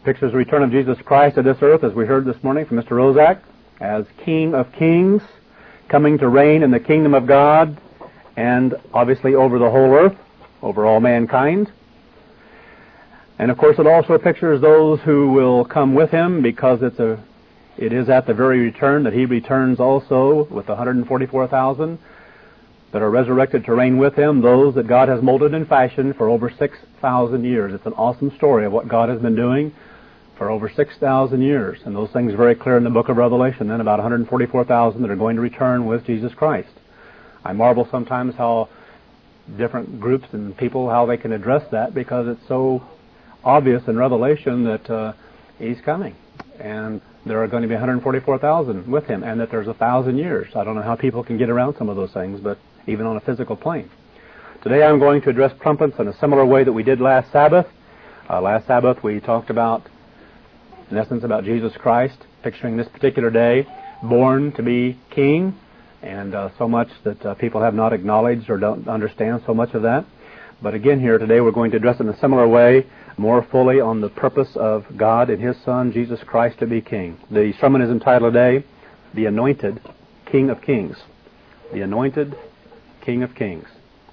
Pictures the return of Jesus Christ to this earth, as we heard this morning from Mr. Rozak, as King of Kings, coming to reign in the kingdom of God, and obviously over the whole earth, over all mankind. And of course it also pictures those who will come with him, because it is at the very return that he returns also with the 144,000 that are resurrected to reign with him, those that God has molded and fashioned for over 6,000 years. It's an awesome story of what God has been doing for over 6,000 years. And those things are very clear in the book of Revelation, then about 144,000 that are going to return with Jesus Christ. I marvel sometimes how different groups and people, how they can address that, because it's so obvious in Revelation that he's coming. And there are going to be 144,000 with him, and that there's 1,000 years. I don't know how people can get around some of those things, but even on a physical plane. Today I'm going to address trumpets in a similar way that we did last Sabbath. Last Sabbath we talked about, in essence, about Jesus Christ, picturing this particular day, born to be king, and so much that people have not acknowledged or don't understand so much of that. But again here today we're going to address it in a similar way, more fully on the purpose of God and His Son, Jesus Christ, to be king. The sermon is entitled today, The Anointed King of Kings. The Anointed King of Kings.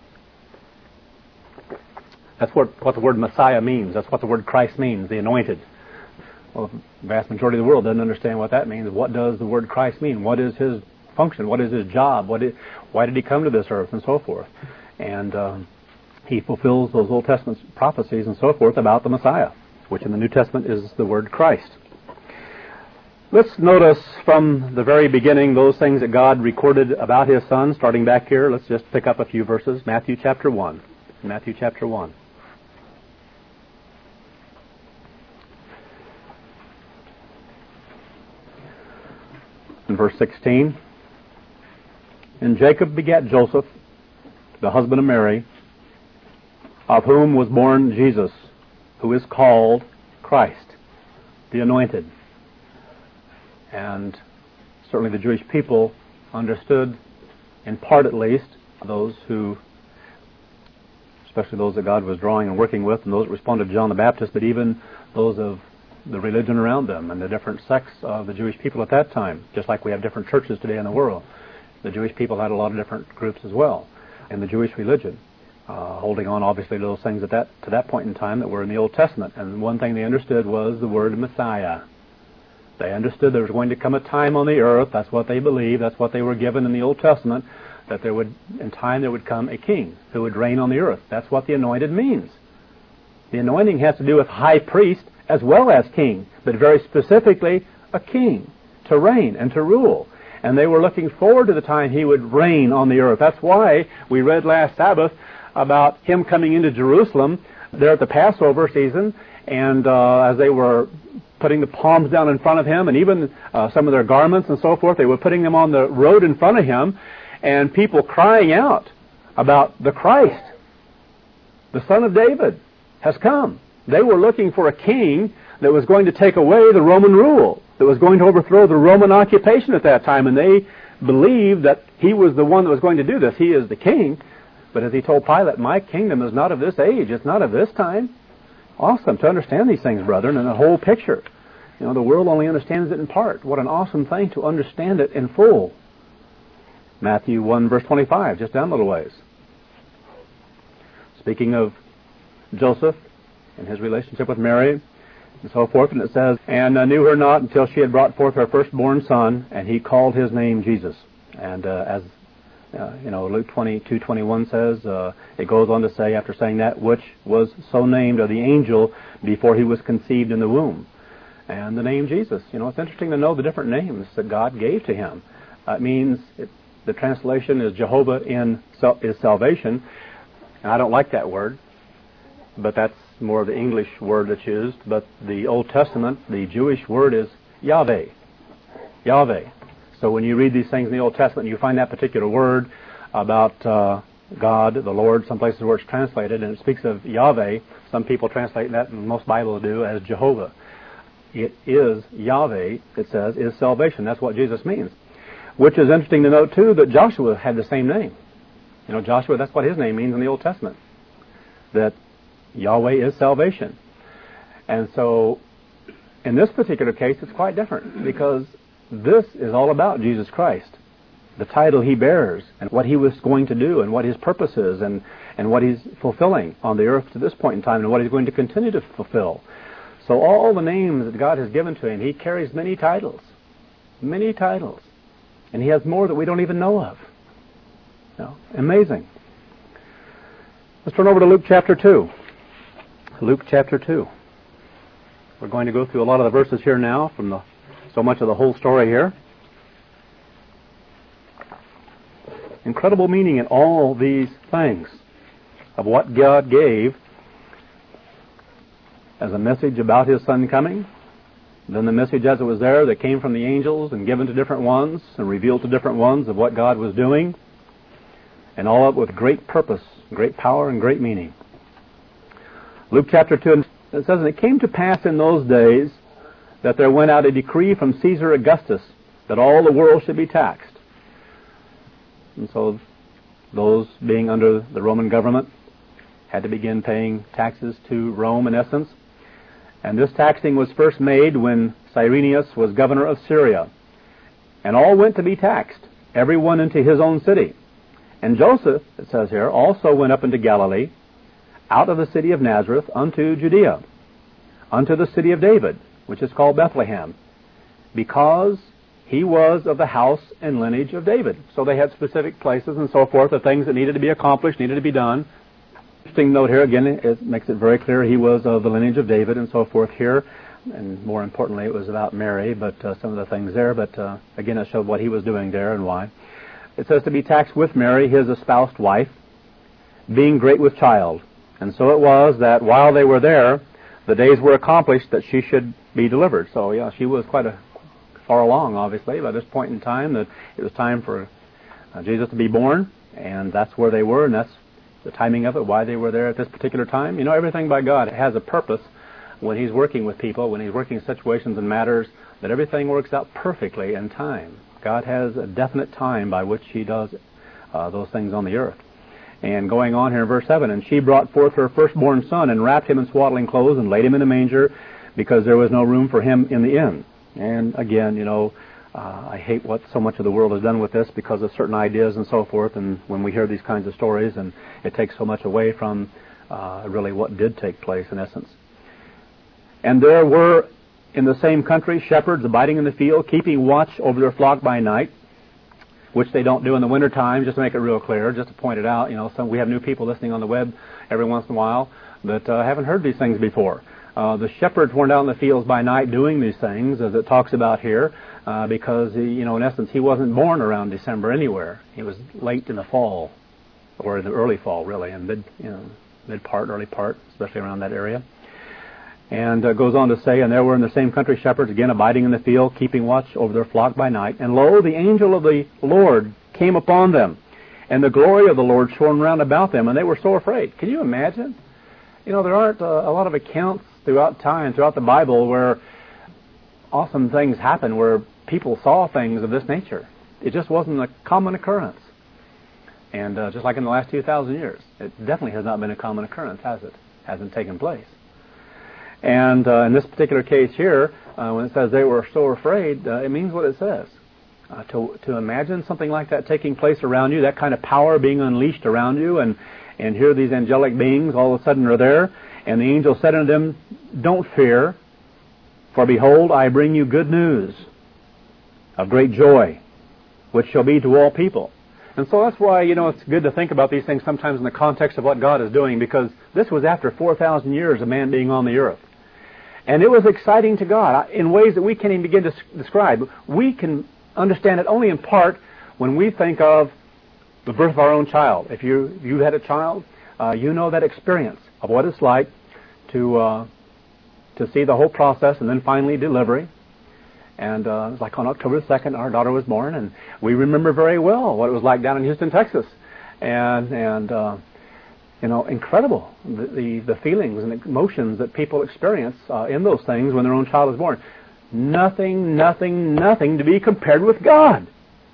That's what the word Messiah means. That's what the word Christ means, the anointed. Well, the vast majority of the world doesn't understand what that means. What does the word Christ mean? What is His function? What is His job? Why did He come to this earth, and so forth? And He fulfills those Old Testament prophecies and so forth about the Messiah, which in the New Testament is the word Christ. Let's notice from the very beginning those things that God recorded about His Son. Starting back here, let's just pick up a few verses. Matthew chapter 1. Matthew chapter 1. In verse 16. And Jacob begat Joseph, the husband of Mary, of whom was born Jesus, who is called Christ, the Anointed. And certainly the Jewish people understood, in part at least, those who, especially those that God was drawing and working with, and those that responded to John the Baptist, but even those of the religion around them and the different sects of the Jewish people at that time, just like we have different churches today in the world. The Jewish people had a lot of different groups as well in the Jewish religion, holding on obviously to those things to that point in time that were in the Old Testament. And one thing they understood was the word Messiah. They understood there was going to come a time on the earth, that's what they believed, that's what they were given in the Old Testament, that in time there would come a king who would reign on the earth. That's what the anointed means. The anointing has to do with high priest as well as king, but very specifically a king to reign and to rule. And they were looking forward to the time he would reign on the earth. That's why we read last Sabbath about him coming into Jerusalem there at the Passover season, and as they were putting the palms down in front of him, and even some of their garments and so forth, they were putting them on the road in front of him, and people crying out about the Christ, the Son of David, has come. They were looking for a king that was going to take away the Roman rule, that was going to overthrow the Roman occupation at that time, and they believed that he was the one that was going to do this. He is the king. But as he told Pilate, my kingdom is not of this age, it's not of this time. Awesome to understand these things, brethren, and the whole picture. You know, the world only understands it in part. What an awesome thing to understand it in full. Matthew 1 verse 25, just down a little ways. Speaking of Joseph and his relationship with Mary and so forth, and it says, and knew her not until she had brought forth her firstborn son, and he called his name Jesus. And as Luke 22:21 says, it goes on to say, after saying that, which was so named of the angel before he was conceived in the womb. And the name Jesus. It's interesting to know the different names that God gave to him. It means, the translation is Jehovah is salvation. And I don't like that word, but that's more of the English word that's used. But the Old Testament, the Jewish word is Yahweh. Yahweh. So when you read these things in the Old Testament, you find that particular word about God, the Lord, some places where it's translated, and it speaks of Yahweh. Some people translate that, and most Bibles do, as Jehovah. It is Yahweh, it says, is salvation. That's what Jesus means. Which is interesting to note, too, that Joshua had the same name. Joshua, that's what his name means in the Old Testament. That Yahweh is salvation. And so In this particular case, it's quite different, because this is all about Jesus Christ, the title he bears, and what he was going to do, and what his purpose is, and what he's fulfilling on the earth to this point in time, and what he's going to continue to fulfill. So all the names that God has given to him, he carries many titles, and he has more that we don't even know of. Amazing. Let's turn over to Luke chapter 2. Luke chapter 2. We're going to go through a lot of the verses here now from so much of the whole story here. Incredible meaning in all these things of what God gave as a message about his Son coming. Then the message as it was there that came from the angels and given to different ones and revealed to different ones of what God was doing. And all of it with great purpose, great power, and great meaning. Luke chapter 2, it says, "And it came to pass in those days that there went out a decree from Caesar Augustus that all the world should be taxed." And so those being under the Roman government had to begin paying taxes to Rome, in essence. And this taxing was first made when Cyrenius was governor of Syria. And all went to be taxed, every one into his own city. And Joseph, it says here, also went up into Galilee, out of the city of Nazareth, unto Judea, unto the city of David, which is called Bethlehem, because he was of the house and lineage of David. So they had specific places and so forth, the things that needed to be accomplished, needed to be done. Interesting note here, again, it makes it very clear he was of the lineage of David and so forth here. And more importantly, it was about Mary, but some of the things there. But again, it showed what he was doing there and why. It says to be taxed with Mary, his espoused wife, being great with child. And so it was that while they were there, the days were accomplished that she should be delivered. So, yeah, she was quite far along, obviously, by this point in time, that it was time for Jesus to be born, and that's where they were, and that's the timing of it, why they were there at this particular time. You know, everything by God has a purpose when he's working with people, when he's working in situations and matters, that everything works out perfectly in time. God has a definite time by which he does those things on the earth. And going on here in verse 7, "And she brought forth her firstborn son, and wrapped him in swaddling clothes, and laid him in a manger, because there was no room for him in the inn." And again, you know, I hate what so much of the world has done with this because of certain ideas and so forth, and when we hear these kinds of stories, and it takes so much away from really what did take place in essence. "And there were in the same country shepherds abiding in the field, keeping watch over their flock by night," which they don't do in the wintertime, just to make it real clear, just to point it out. You know, we have new people listening on the web every once in a while that haven't heard these things before. The shepherds weren't out in the fields by night doing these things, as it talks about here, because, you know, in essence, he wasn't born around December anywhere. He was late in the fall, or in the early fall, really, in mid part, early part, especially around that area. And goes on to say, "And there were in the same country shepherds, again abiding in the field, keeping watch over their flock by night. And lo, the angel of the Lord came upon them, and the glory of the Lord shone round about them, and they were so afraid." Can you imagine? You know, there aren't a lot of accounts throughout time, throughout the Bible, where awesome things happen, where people saw things of this nature. It just wasn't a common occurrence. And just like in the last 2,000 years, it definitely has not been a common occurrence, has it? Hasn't taken place. And in this particular case here, when it says they were so afraid, it means what it says. To imagine something like that taking place around you, that kind of power being unleashed around you, and here these angelic beings all of a sudden are there, and the angel said unto them, "Don't fear, for behold, I bring you good news of great joy, which shall be to all people." And so that's why, you know, it's good to think about these things sometimes in the context of what God is doing, because this was after 4,000 years of man being on the earth. And it was exciting to God in ways that we can't even begin to describe. We can understand it only in part when we think of the birth of our own child. If you had a child, you know that experience of what it's like to see the whole process and then finally delivery. And it was like on October 2nd, our daughter was born, and we remember very well what it was like down in Houston, Texas. And you know, incredible, the feelings and emotions that people experience in those things when their own child is born. Nothing to be compared with God.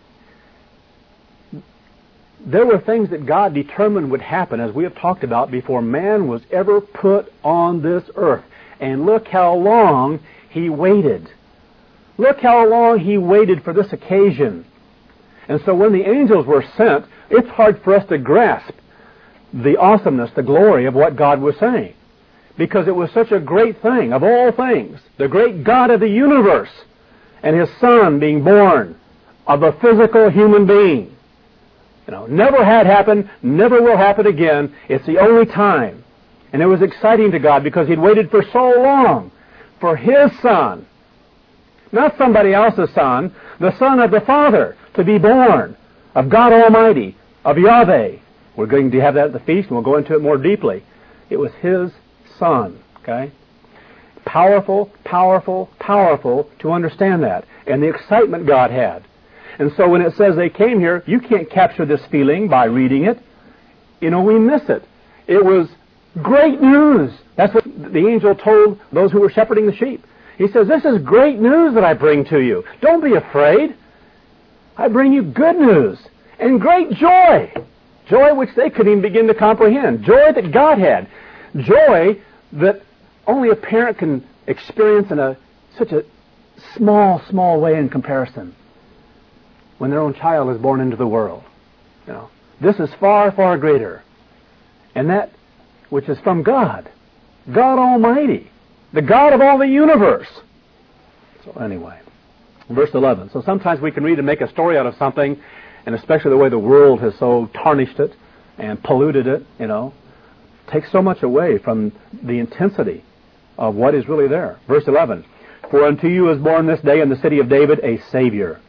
There were things that God determined would happen, as we have talked about, before man was ever put on this earth. And look how long He waited. Look how long He waited for this occasion. And so when the angels were sent, it's hard for us to grasp the awesomeness, the glory of what God was saying. Because it was such a great thing, of all things, the great God of the universe, and His Son being born of a physical human being. Never had happened, never will happen again. It's the only time. And it was exciting to God because He'd waited for so long for His Son, not somebody else's Son, the Son of the Father, to be born, of God Almighty, of Yahweh. We're going to have that at the feast, and we'll go into it more deeply. It was His Son, okay? Powerful, powerful, powerful to understand that, and the excitement God had. And so when it says they came here, you can't capture this feeling by reading it. We miss it. It was great news. That's what the angel told those who were shepherding the sheep. He says, this is great news that I bring to you. Don't be afraid. I bring you good news and great joy. Joy which they couldn't even begin to comprehend. Joy that God had. Joy that only a parent can experience in such a small, small way in comparison when their own child is born into the world. This is far, far greater. And that which is from God. God Almighty. The God of all the universe. So anyway, verse 11. So sometimes we can read and make a story out of something, and especially the way the world has so tarnished it and polluted it, takes so much away from the intensity of what is really there. Verse 11. For unto you is born this day in the city of David a Savior.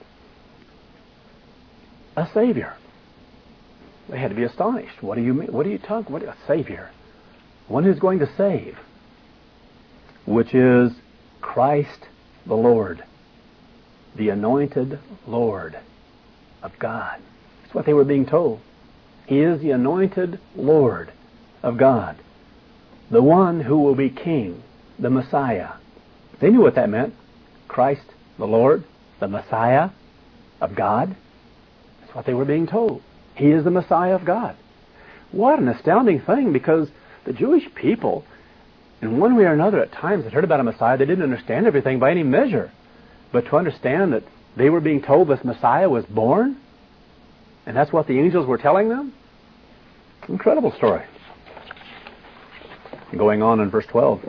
A Savior. They had to be astonished. What do you mean? What are you talking? What a Savior? One who's going to save, which is Christ the Lord, the anointed Lord of God. That's what they were being told. He is the anointed Lord of God, the one who will be King, the Messiah. They knew what that meant. Christ the Lord, the Messiah of God. That's what they were being told. He is the Messiah of God. What an astounding thing, because the Jewish people, in one way or another, at times had heard about a Messiah. They didn't understand everything by any measure. But to understand that they were being told this Messiah was born, and that's what the angels were telling them, incredible story. Going on in verse 12.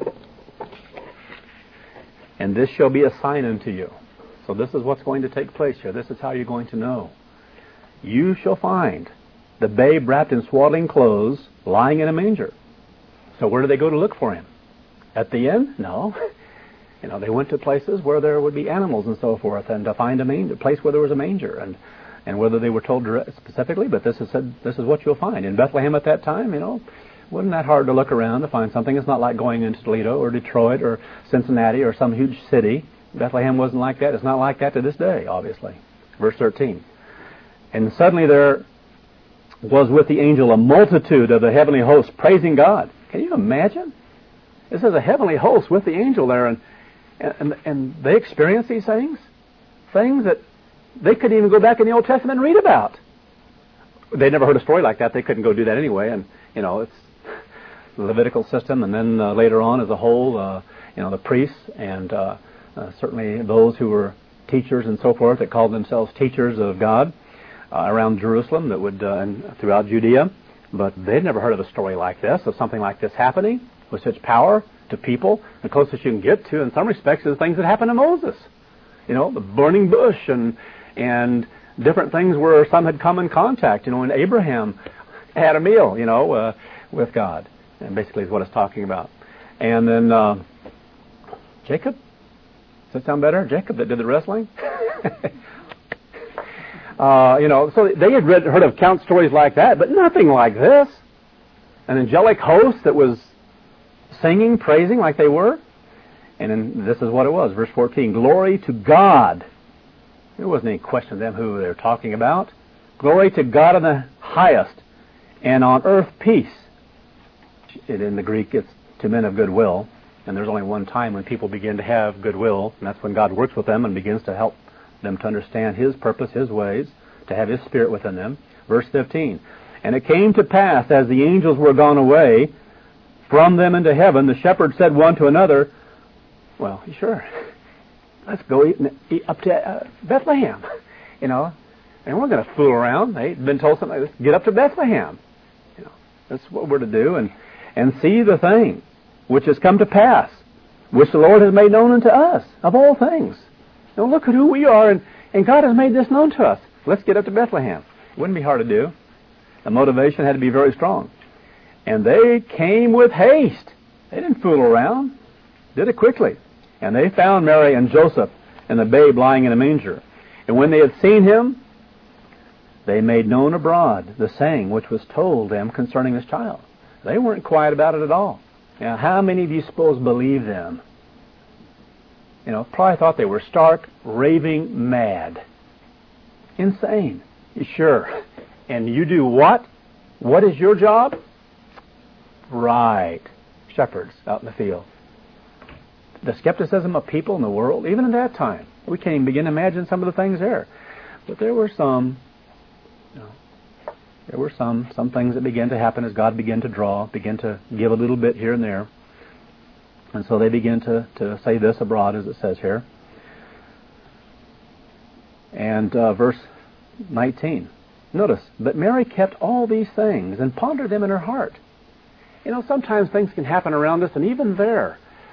And this shall be a sign unto you. So this is what's going to take place here. This is how you're going to know. You shall find the babe wrapped in swaddling clothes, lying in a manger. So where do they go to look for Him? At the inn? No. They went to places where there would be animals and so forth, and to find a place where there was a manger, and whether they were told specifically, but this is what you'll find. In Bethlehem at that time, wasn't that hard to look around to find something. It's not like going into Toledo or Detroit or Cincinnati or some huge city. Bethlehem wasn't like that. It's not like that to this day, obviously. Verse 13. And suddenly there was with the angel a multitude of the heavenly hosts praising God. Can you imagine? This is a heavenly host with the angel there, and they experience these things that they couldn't even go back in the Old Testament and read about. They never heard a story like that. They couldn't go do that anyway, and it's the Levitical system, and then later on as a whole, the priests and certainly those who were teachers and so forth that called themselves teachers of God around Jerusalem that would and throughout Judea. But they'd never heard of a story like this, of something like this happening with such power to people. The closest you can get to, in some respects, is things that happened to Moses. The burning bush and different things where some had come in contact. When Abraham had a meal, with God. And basically is what it's talking about. And then Jacob. Does that sound better? Jacob that did the wrestling? So they had heard of count stories like that, but nothing like this. An angelic host that was singing, praising like they were. And then this is what it was. Verse 14. Glory to God. There wasn't any question to them who they were talking about. Glory to God in the highest, and on earth peace. In the Greek, it's to men of goodwill. And there's only one time when people begin to have goodwill, and that's when God works with them and begins to help them to understand His purpose, His ways, to have His Spirit within them. Verse 15. And it came to pass, as the angels were gone away from them into heaven, the shepherds said one to another, Well, sure. Let's go eat up to Bethlehem, and we're going to fool around. They'd been told something like this, get up to Bethlehem. That's what we're to do, and see the thing which has come to pass, which the Lord has made known unto us, of all things. Look at who we are, and God has made this known to us. Let's get up to Bethlehem. It wouldn't be hard to do. The motivation had to be very strong. And they came with haste. They didn't fool around. Did it quickly. And they found Mary and Joseph and the babe lying in a manger. And when they had seen him, they made known abroad the saying which was told them concerning this child. They weren't quiet about it at all. Now, how many of you suppose believe them? Probably thought they were stark, raving mad. Insane. Sure. And you do what? What is your job? Right. Shepherds out in the field. The skepticism of people in the world, even in that time, we can't even begin to imagine some of the things there. But there were some things that began to happen as God began to draw, began to give a little bit here and there. And so they begin to say this abroad, as it says here. And verse 19. Notice, but Mary kept all these things and pondered them in her heart. Sometimes things can happen around us, and even there,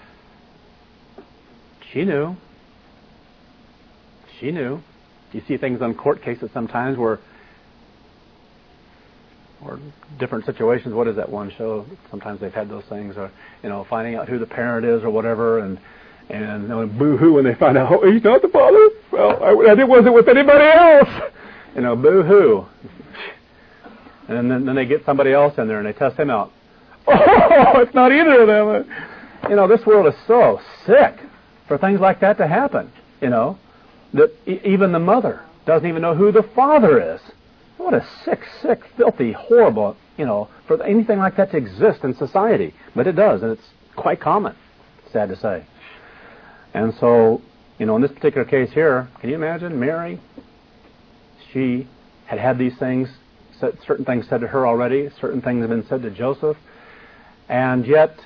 she knew. She knew. You see things on court cases sometimes where, or different situations. What is that one show? Sometimes they've had those things, or finding out who the parent is or whatever, and boo-hoo when they find out, oh, he's not the father. Well, I wasn't with anybody else. Boo-hoo. And then they get somebody else in there and they test him out. Oh, it's not either of them. This world is so sick for things like that to happen. That even the mother doesn't even know who the father is. What a sick, filthy, horrible, for anything like that to exist in society. But it does, and it's quite common, sad to say. And so, in this particular case here, can you imagine Mary? She had these things, certain things said to her already, certain things have been said to Joseph, and yet,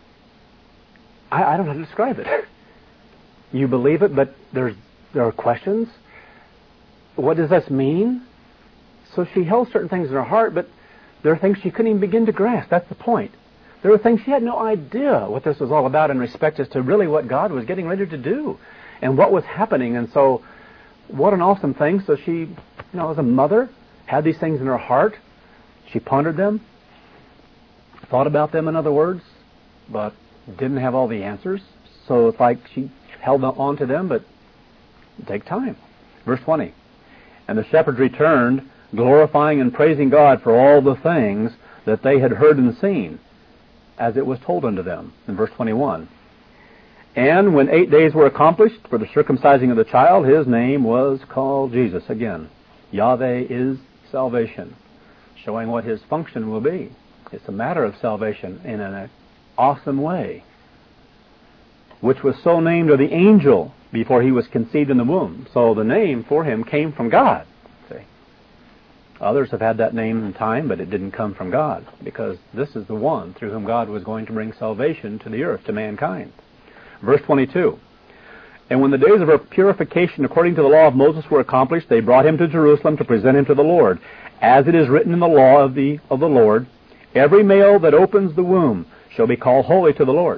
I don't know how to describe it. You believe it, but there are questions. What does this mean? So she held certain things in her heart, but there are things she couldn't even begin to grasp. That's the point. There were things she had no idea what this was all about in respect as to really what God was getting ready to do and what was happening. And so, what an awesome thing. So she, as a mother, had these things in her heart. She pondered them, thought about them, in other words, but didn't have all the answers. So it's like she held on to them, but it'd take time. Verse 20. And the shepherds returned, glorifying and praising God for all the things that they had heard and seen, as it was told unto them. In verse 21. And when 8 days were accomplished for the circumcising of the child, his name was called Jesus. Again, Yahweh is salvation, showing what his function will be. It's a matter of salvation in an awesome way, which was so named of the angel before he was conceived in the womb. So the name for him came from God. See? Others have had that name in time, but it didn't come from God, because this is the one through whom God was going to bring salvation to the earth, to mankind. Verse 22. And when the days of her purification according to the law of Moses were accomplished, they brought him to Jerusalem to present him to the Lord. As it is written in the law of the Lord, every male that opens the womb shall be called holy to the Lord.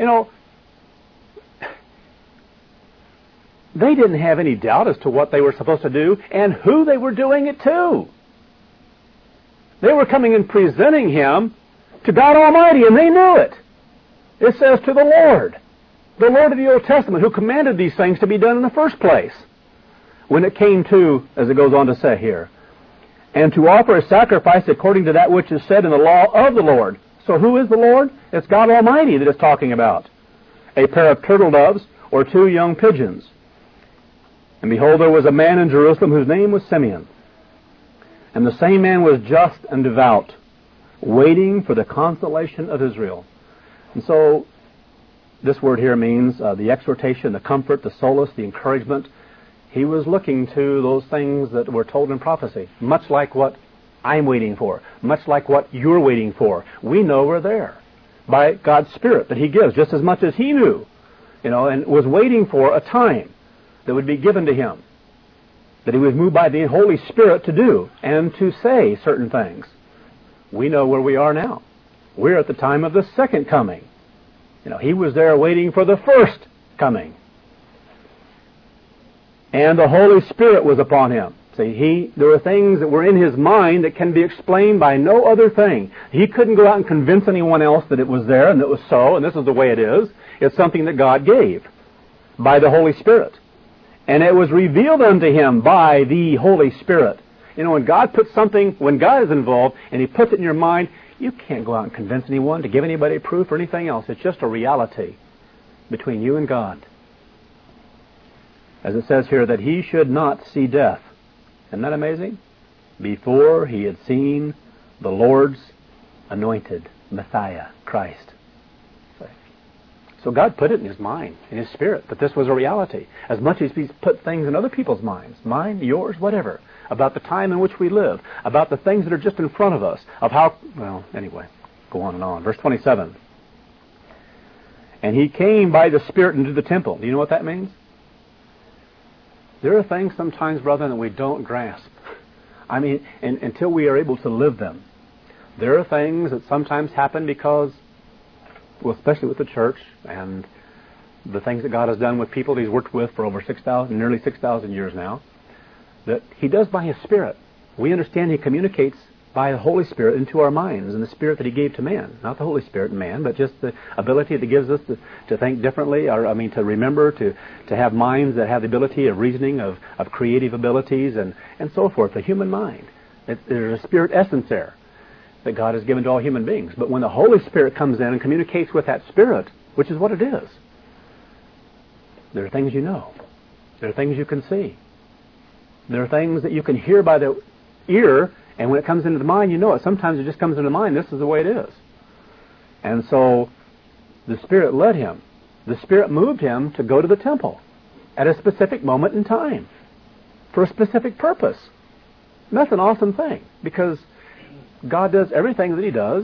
They didn't have any doubt as to what they were supposed to do and who they were doing it to. They were coming and presenting him to God Almighty, and they knew it. It says to the Lord of the Old Testament, who commanded these things to be done in the first place. When it came to, as it goes on to say here, and to offer a sacrifice according to that which is said in the law of the Lord. So who is the Lord? It's God Almighty that it's talking about. A pair of turtle doves or 2 young pigeons. And behold, there was a man in Jerusalem whose name was Simeon. And the same man was just and devout, waiting for the consolation of Israel. And so, this word here means the exhortation, the comfort, the solace, the encouragement. He was looking to those things that were told in prophecy, much like what I'm waiting for, much like what you're waiting for. We know we're there by God's Spirit that He gives, just as much as He knew. and was waiting for a time that would be given to him, that he was moved by the Holy Spirit to do and to say certain things. We know where we are now. We're at the time of the second coming. He was there waiting for the first coming. And the Holy Spirit was upon him. See, there were things that were in his mind that can be explained by no other thing. He couldn't go out and convince anyone else that it was there and that it was so, and this is the way it is. It's something that God gave by the Holy Spirit. And it was revealed unto him by the Holy Spirit. When God puts something, when God is involved and He puts it in your mind, you can't go out and convince anyone to give anybody proof or anything else. It's just a reality between you and God. As it says here, that he should not see death. Isn't that amazing? Before he had seen the Lord's anointed Messiah, Christ. So God put it in his mind, in his spirit, that this was a reality. As much as he's put things in other people's minds, mine, yours, whatever, about the time in which we live, about the things that are just in front of us, of how, anyway, go on and on. Verse 27. And he came by the Spirit into the temple. Do you know what that means? There are things sometimes, brethren, that we don't grasp. Until we are able to live them. There are things that sometimes happen because, especially with the church and the things that God has done with people that He's worked with for over nearly 6,000 years now, that He does by His Spirit. We understand He communicates by the Holy Spirit into our minds and the Spirit that He gave to man. Not the Holy Spirit in man, but just the ability that He gives us to think differently, to remember, to have minds that have the ability of reasoning, of creative abilities, and so forth, the human mind. There's a Spirit essence there that God has given to all human beings. But when the Holy Spirit comes in and communicates with that Spirit, which is what it is, there are things you know. There are things you can see. There are things that you can hear by the ear, and when it comes into the mind, you know it. Sometimes it just comes into the mind, this is the way it is. And so the Spirit led him. The Spirit moved him to go to the temple at a specific moment in time for a specific purpose. And that's an awesome thing, because God does everything that He does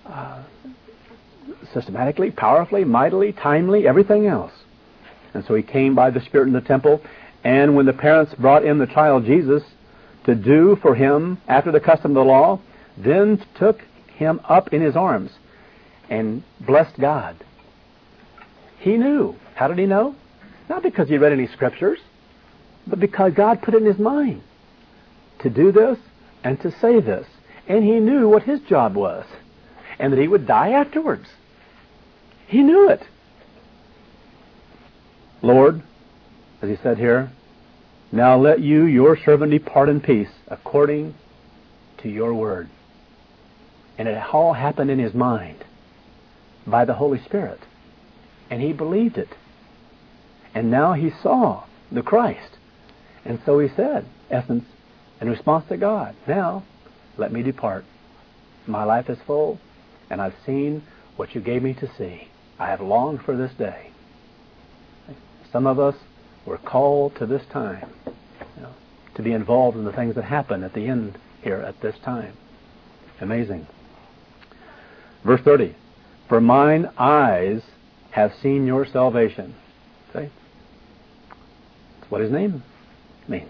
systematically, powerfully, mightily, timely, everything else. And so He came by the Spirit in the temple, and when the parents brought in the child Jesus to do for him after the custom of the law, then took him up in his arms and blessed God. He knew. How did he know? Not because he read any scriptures, but because God put it in his mind to do this and to say this. And he knew what his job was, and that he would die afterwards. He knew it. Lord, as he said here, now let you, your servant, depart in peace according to your word. And it all happened in his mind by the Holy Spirit. And he believed it. And now he saw the Christ. And so he said, essence, in response to God, now let me depart. My life is full, and I've seen what you gave me to see. I have longed for this day. Some of us were called to this time, to be involved in the things that happen at the end here at this time. Amazing. Verse 30. For mine eyes have seen your salvation. See? That's what his name means.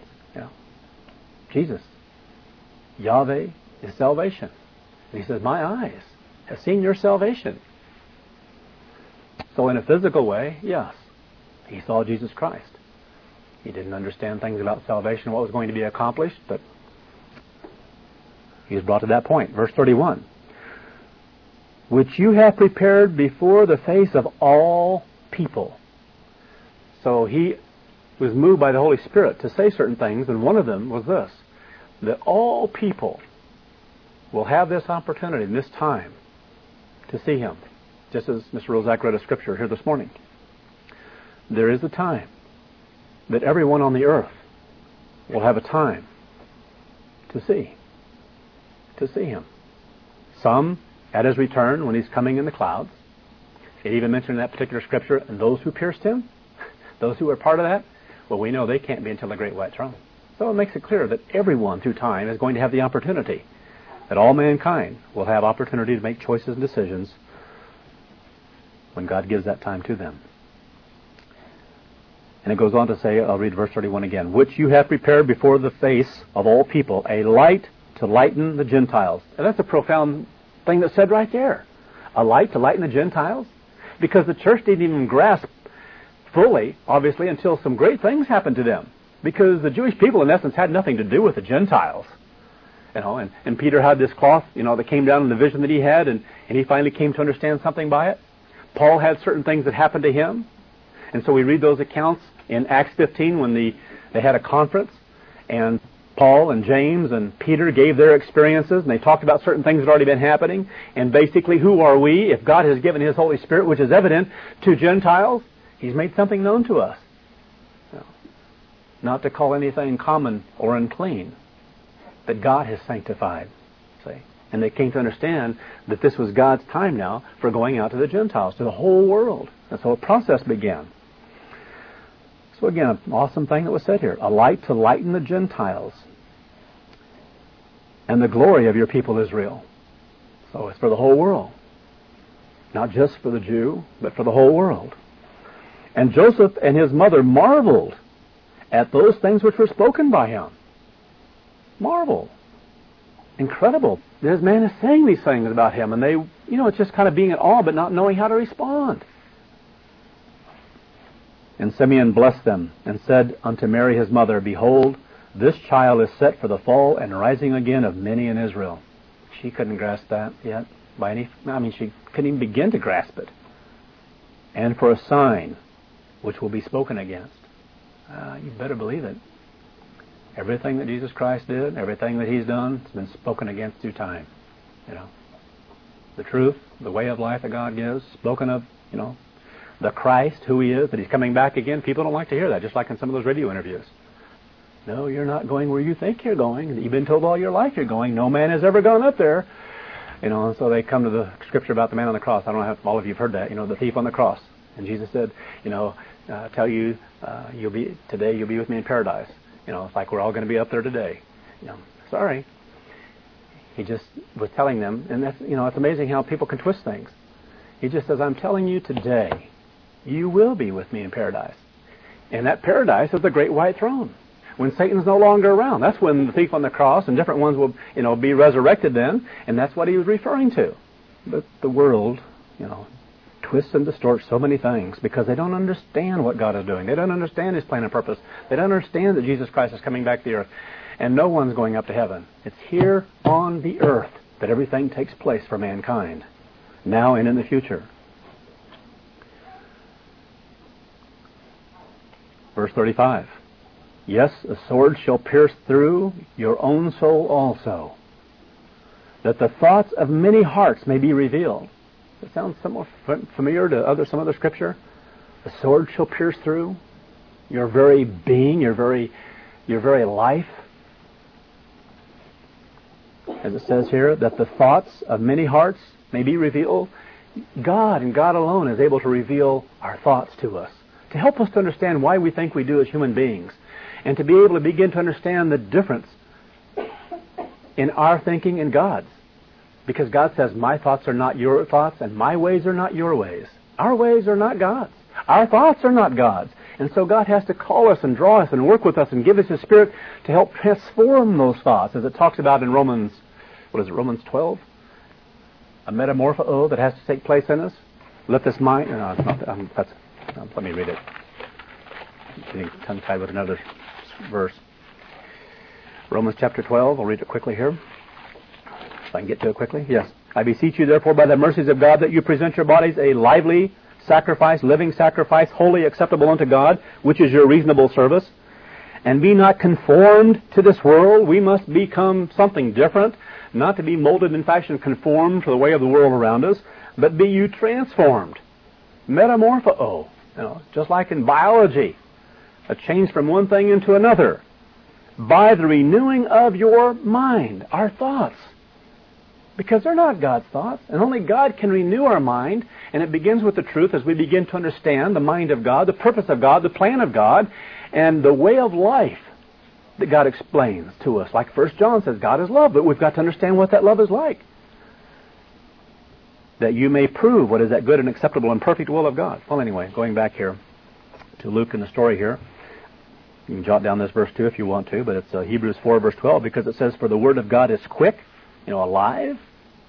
Jesus. Yahweh is salvation. And he says, my eyes have seen your salvation. So in a physical way, yes, he saw Jesus Christ. He didn't understand things about salvation, what was going to be accomplished, but he was brought to that point. Verse 31. Which you have prepared before the face of all people. So he was moved by the Holy Spirit to say certain things, and one of them was this, that all people will have this opportunity in this time to see him. Just as Mr. Rozak read a scripture here this morning. There is a time that everyone on the earth will have a time to see him. Some at his return when he's coming in the clouds. It even mentioned in that particular scripture, and those who pierced him, those who were part of that, well, we know they can't be until the great white throne. So it makes it clear that everyone through time is going to have the opportunity, that all mankind will have opportunity to make choices and decisions when God gives that time to them. And it goes on to say, I'll read verse 31 again, which you have prepared before the face of all people, a light to lighten the Gentiles. And that's a profound thing that's said right there. A light to lighten the Gentiles? Because the church didn't even grasp fully, obviously, until some great things happened to them. Because the Jewish people, in essence, had nothing to do with the Gentiles. And Peter had this cloth, that came down in the vision that he had, and he finally came to understand something by it. Paul had certain things that happened to him. And so we read those accounts in Acts 15 when they had a conference, and Paul and James and Peter gave their experiences, and they talked about certain things that had already been happening. And basically, who are we? If God has given His Holy Spirit, which is evident to Gentiles, He's made something known to us. Not to call anything common or unclean, that God has sanctified. See? And they came to understand that this was God's time now for going out to the Gentiles, to the whole world. That's how the process began. So again, an awesome thing that was said here. A light to lighten the Gentiles and the glory of your people Israel. So it's for the whole world. Not just for the Jew, but for the whole world. And Joseph and his mother marveled at those things which were spoken by him. Marvel. Incredible. This man is saying these things about him, and they, it's just kind of being in awe, but not knowing how to respond. And Simeon blessed them, and said unto Mary his mother, Behold, this child is set for the fall and rising again of many in Israel. She couldn't grasp that yet. She couldn't even begin to grasp it. And for a sign which will be spoken against. You better believe it. Everything that Jesus Christ did, everything that He's done, has been spoken against through time. The truth, the way of life that God gives, spoken of, the Christ, who He is, that He's coming back again. People don't like to hear that, just like in some of those radio interviews. No, you're not going where you think you're going. You've been told all your life you're going. No man has ever gone up there. And so they come to the scripture about the man on the cross. I don't know if all of you have heard that, the thief on the cross. And Jesus said, tell you, you'll be with me in paradise. It's like we're all going to be up there today. Sorry. He just was telling them, and that's, it's amazing how people can twist things. He just says, I'm telling you today, you will be with me in paradise. And that paradise is the great white throne. When Satan's no longer around, that's when the thief on the cross and different ones will, be resurrected then, and that's what he was referring to. But the world, twists and distorts so many things because they don't understand what God is doing. They don't understand His plan and purpose. They don't understand that Jesus Christ is coming back to the earth. And no one's going up to heaven. It's here on the earth that everything takes place for mankind, now and in the future. Verse 35. Yes, a sword shall pierce through your own soul also, that the thoughts of many hearts may be revealed. Does it sound somewhat familiar to some other scripture? A sword shall pierce through your very being, your very life. As it says here, that the thoughts of many hearts may be revealed. God and God alone is able to reveal our thoughts to us, to help us to understand why we think we do as human beings, and to be able to begin to understand the difference in our thinking and God's. Because God says, my thoughts are not your thoughts, and my ways are not your ways. Our ways are not God's. Our thoughts are not God's. And so God has to call us and draw us and work with us and give us His Spirit to help transform those thoughts, as it talks about in Romans 12? A metamorpho that has to take place in us. Let this mind... No, it's not. Let me read it. I'm getting tongue-tied with another verse. Romans chapter 12. I'll read it quickly here. If I can get to it quickly. Yes. I beseech you, therefore, by the mercies of God, that you present your bodies a lively sacrifice, living sacrifice, wholly acceptable unto God, which is your reasonable service. And be not conformed to this world. We must become something different, not to be molded in fashion, conformed to the way of the world around us, but be you transformed. Metamorpho. Just like in biology, a change from one thing into another, by the renewing of your mind, our thoughts. Because they're not God's thoughts, and only God can renew our mind, and it begins with the truth as we begin to understand the mind of God, the purpose of God, the plan of God, and the way of life that God explains to us. Like 1 John says, God is love, but we've got to understand what that love is like. That you may prove what is that good and acceptable and perfect will of God. Well, anyway, going back here. to Luke in the story here. You can jot down this verse too if you want to, but it's Hebrews 4 verse 12, because it says, "For the word of God is quick," alive,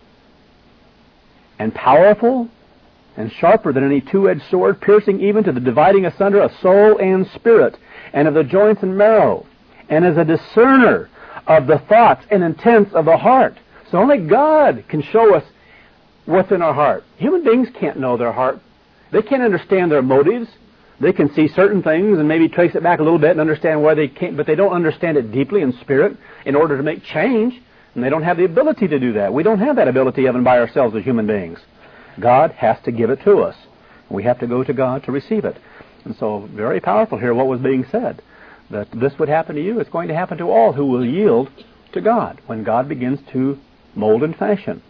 "and powerful, and sharper than any two-edged sword, piercing even to the dividing asunder of soul and spirit, and of the joints and marrow, and is a discerner of the thoughts and intents of the heart." So only God can show us what's in our heart. Human beings can't know their heart. They can't understand their motives. They can see certain things and maybe trace it back a little bit and understand why they can't, but they don't understand it deeply in spirit in order to make change, and they don't have the ability to do that. We don't have that ability even by ourselves as human beings. God has to give it to us. We have to go to God to receive it. And so very powerful here what was being said, that this would happen to you. It's going to happen to all who will yield to God when God begins to mold and fashion.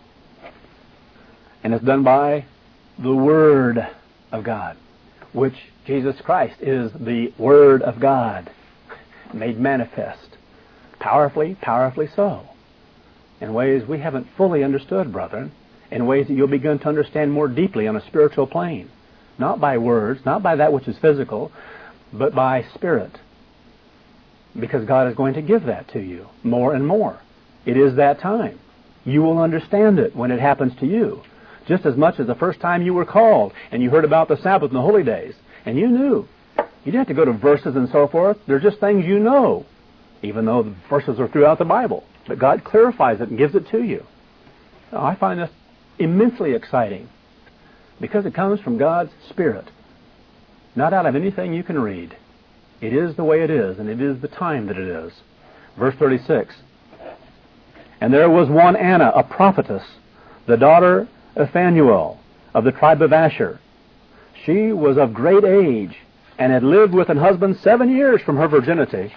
And it's done by the Word of God, which Jesus Christ is the Word of God, made manifest, powerfully so, in ways we haven't fully understood, brethren, in ways that you'll begin to understand more deeply on a spiritual plane, not by words, not by that which is physical, but by Spirit, because God is going to give that to you more and more. It is that time. You will understand it when it happens to you, just as much as the first time you were called and you heard about the Sabbath and the holy days. And you knew. You didn't have to go to verses and so forth. They're just things you know, even though the verses are throughout the Bible. But God clarifies it and gives it to you. Now, I find this immensely exciting because it comes from God's Spirit, not out of anything you can read. It is the way it is, and it is the time that it is. Verse 36. "And there was one Anna, a prophetess, the daughter of Phanuel, of the tribe of Asher. She was of great age, and had lived with an husband 7 years from her virginity."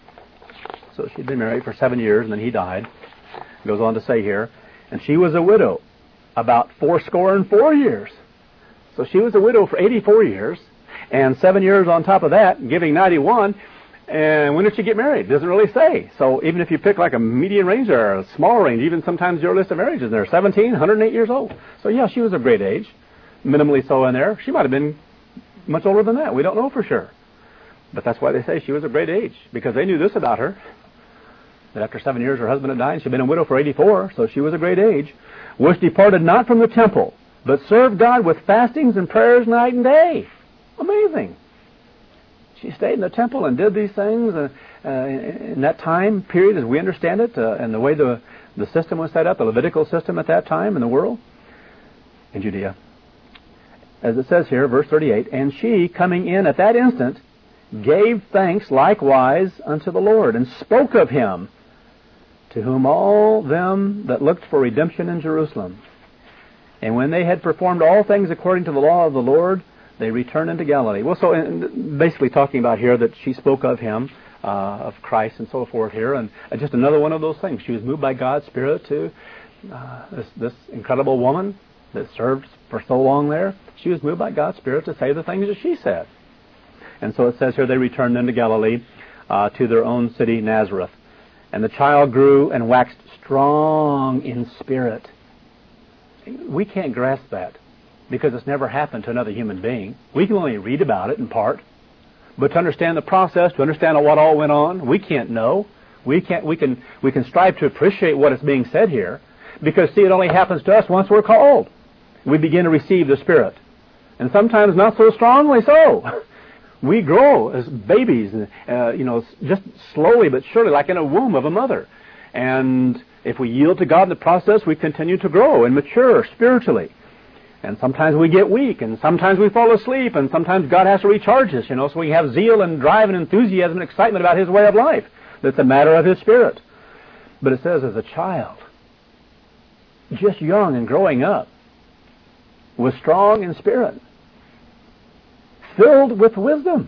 So she'd been married for 7 years, and then he died. It goes on to say here, "And she was a widow about 84 years." So she was a widow for 84 years, and 7 years on top of that, giving 91. And when did she get married? It doesn't really say. So even if you pick like a median range or a small range, even sometimes your list of marriages, they're 17, 108 years old. So yeah, she was of great age. Minimally so in there. She might have been much older than that. We don't know for sure. But that's why they say she was of great age, because they knew this about her, that after 7 years her husband had died, she'd been a widow for 84, so she was of great age, "which departed not from the temple, but served God with fastings and prayers night and day." Amazing. She stayed in the temple and did these things in that time period as we understand it, and the way the system was set up, the Levitical system at that time in the world, in Judea. As it says here, verse 38, "And she, coming in at that instant, gave thanks likewise unto the Lord, and spoke of him, to whom all them that looked for redemption in Jerusalem. And when they had performed all things according to the law of the Lord, they returned into Galilee." Well, so basically talking about here that she spoke of him, of Christ and so forth here, and just another one of those things. She was moved by God's Spirit to this incredible woman that served for so long there. She was moved by God's Spirit to say the things that she said. And so it says here, they returned into Galilee to their own city, Nazareth. "And the child grew and waxed strong in spirit." We can't grasp that because it's never happened to another human being. We can only read about it in part. But to understand the process, to understand what all went on, we can't know. We can strive to appreciate what is being said here, because see, it only happens to us once we're called. We begin to receive the Spirit, and sometimes not so strongly so. We grow as babies, just slowly but surely, like in a womb of a mother. And if we yield to God in the process, we continue to grow and mature spiritually. And sometimes we get weak, and sometimes we fall asleep, and sometimes God has to recharge us, so we have zeal and drive and enthusiasm and excitement about His way of life. That's a matter of His Spirit. But it says, as a child, just young and growing up, was strong in spirit, filled with wisdom,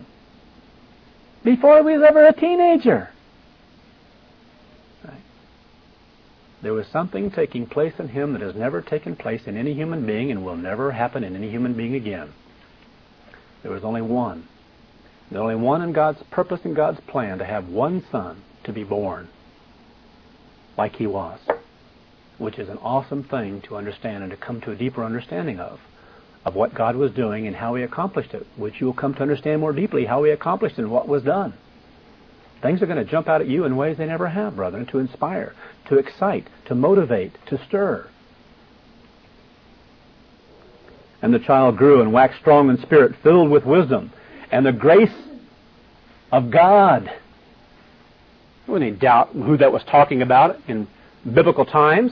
before he was ever a teenager. Right. There was something taking place in him that has never taken place in any human being and will never happen in any human being again. There was only one. There's only one in God's purpose and God's plan, to have one son to be born like he was, which is an awesome thing to understand and to come to a deeper understanding of of what God was doing and how He accomplished it, which you will come to understand more deeply how He accomplished it and what was done. Things are going to jump out at you in ways they never have, brethren, to inspire, to excite, to motivate, to stir. And the child grew and waxed strong in spirit, filled with wisdom, and the grace of God. There wasn't any doubt who that was talking about in biblical times.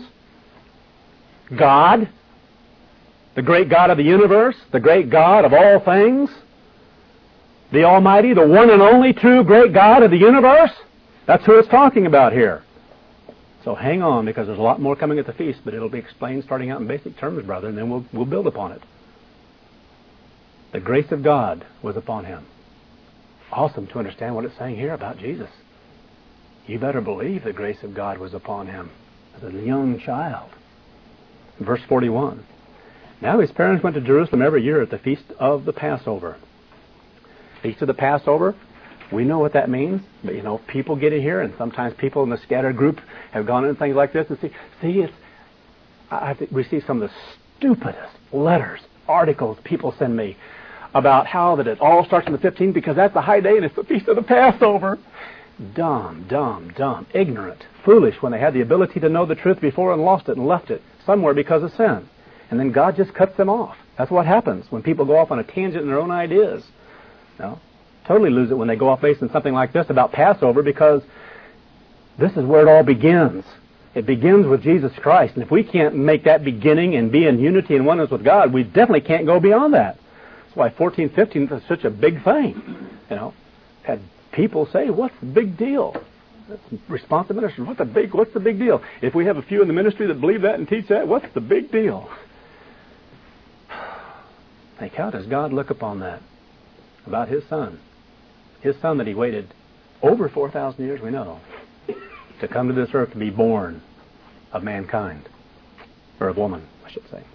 God, the great God of the universe, the great God of all things, the Almighty, the one and only true great God of the universe. That's who it's talking about here. So hang on, because there's a lot more coming at the feast, but it'll be explained starting out in basic terms, brother, and then we'll build upon it. The grace of God was upon him. Awesome to understand what it's saying here about Jesus. You better believe the grace of God was upon him as a young child. Verse 41. Now his parents went to Jerusalem every year at the feast of the Passover. Feast of the Passover, we know what that means. But, people get in here, and sometimes people in the scattered group have gone into things like this and I receive some of the stupidest letters, articles people send me about how that it all starts on the 15th because that's the high day and it's the Feast of the Passover. Dumb, ignorant, foolish when they had the ability to know the truth before and lost it and left it somewhere because of sin. And then God just cuts them off. That's what happens when people go off on a tangent in their own ideas. Totally lose it when they go off based on something like this about Passover, because this is where it all begins. It begins with Jesus Christ. And if we can't make that beginning and be in unity and oneness with God, we definitely can't go beyond that. That's why 14, 15 is such a big thing. Had people say, what's the big deal? Responsive ministers, what's the big deal? If we have a few in the ministry that believe that and teach that, what's the big deal? Like, how does God look upon that? About His Son. His Son that He waited over 4,000 years, we know, to come to this earth to be born of mankind. Or of woman, I should say.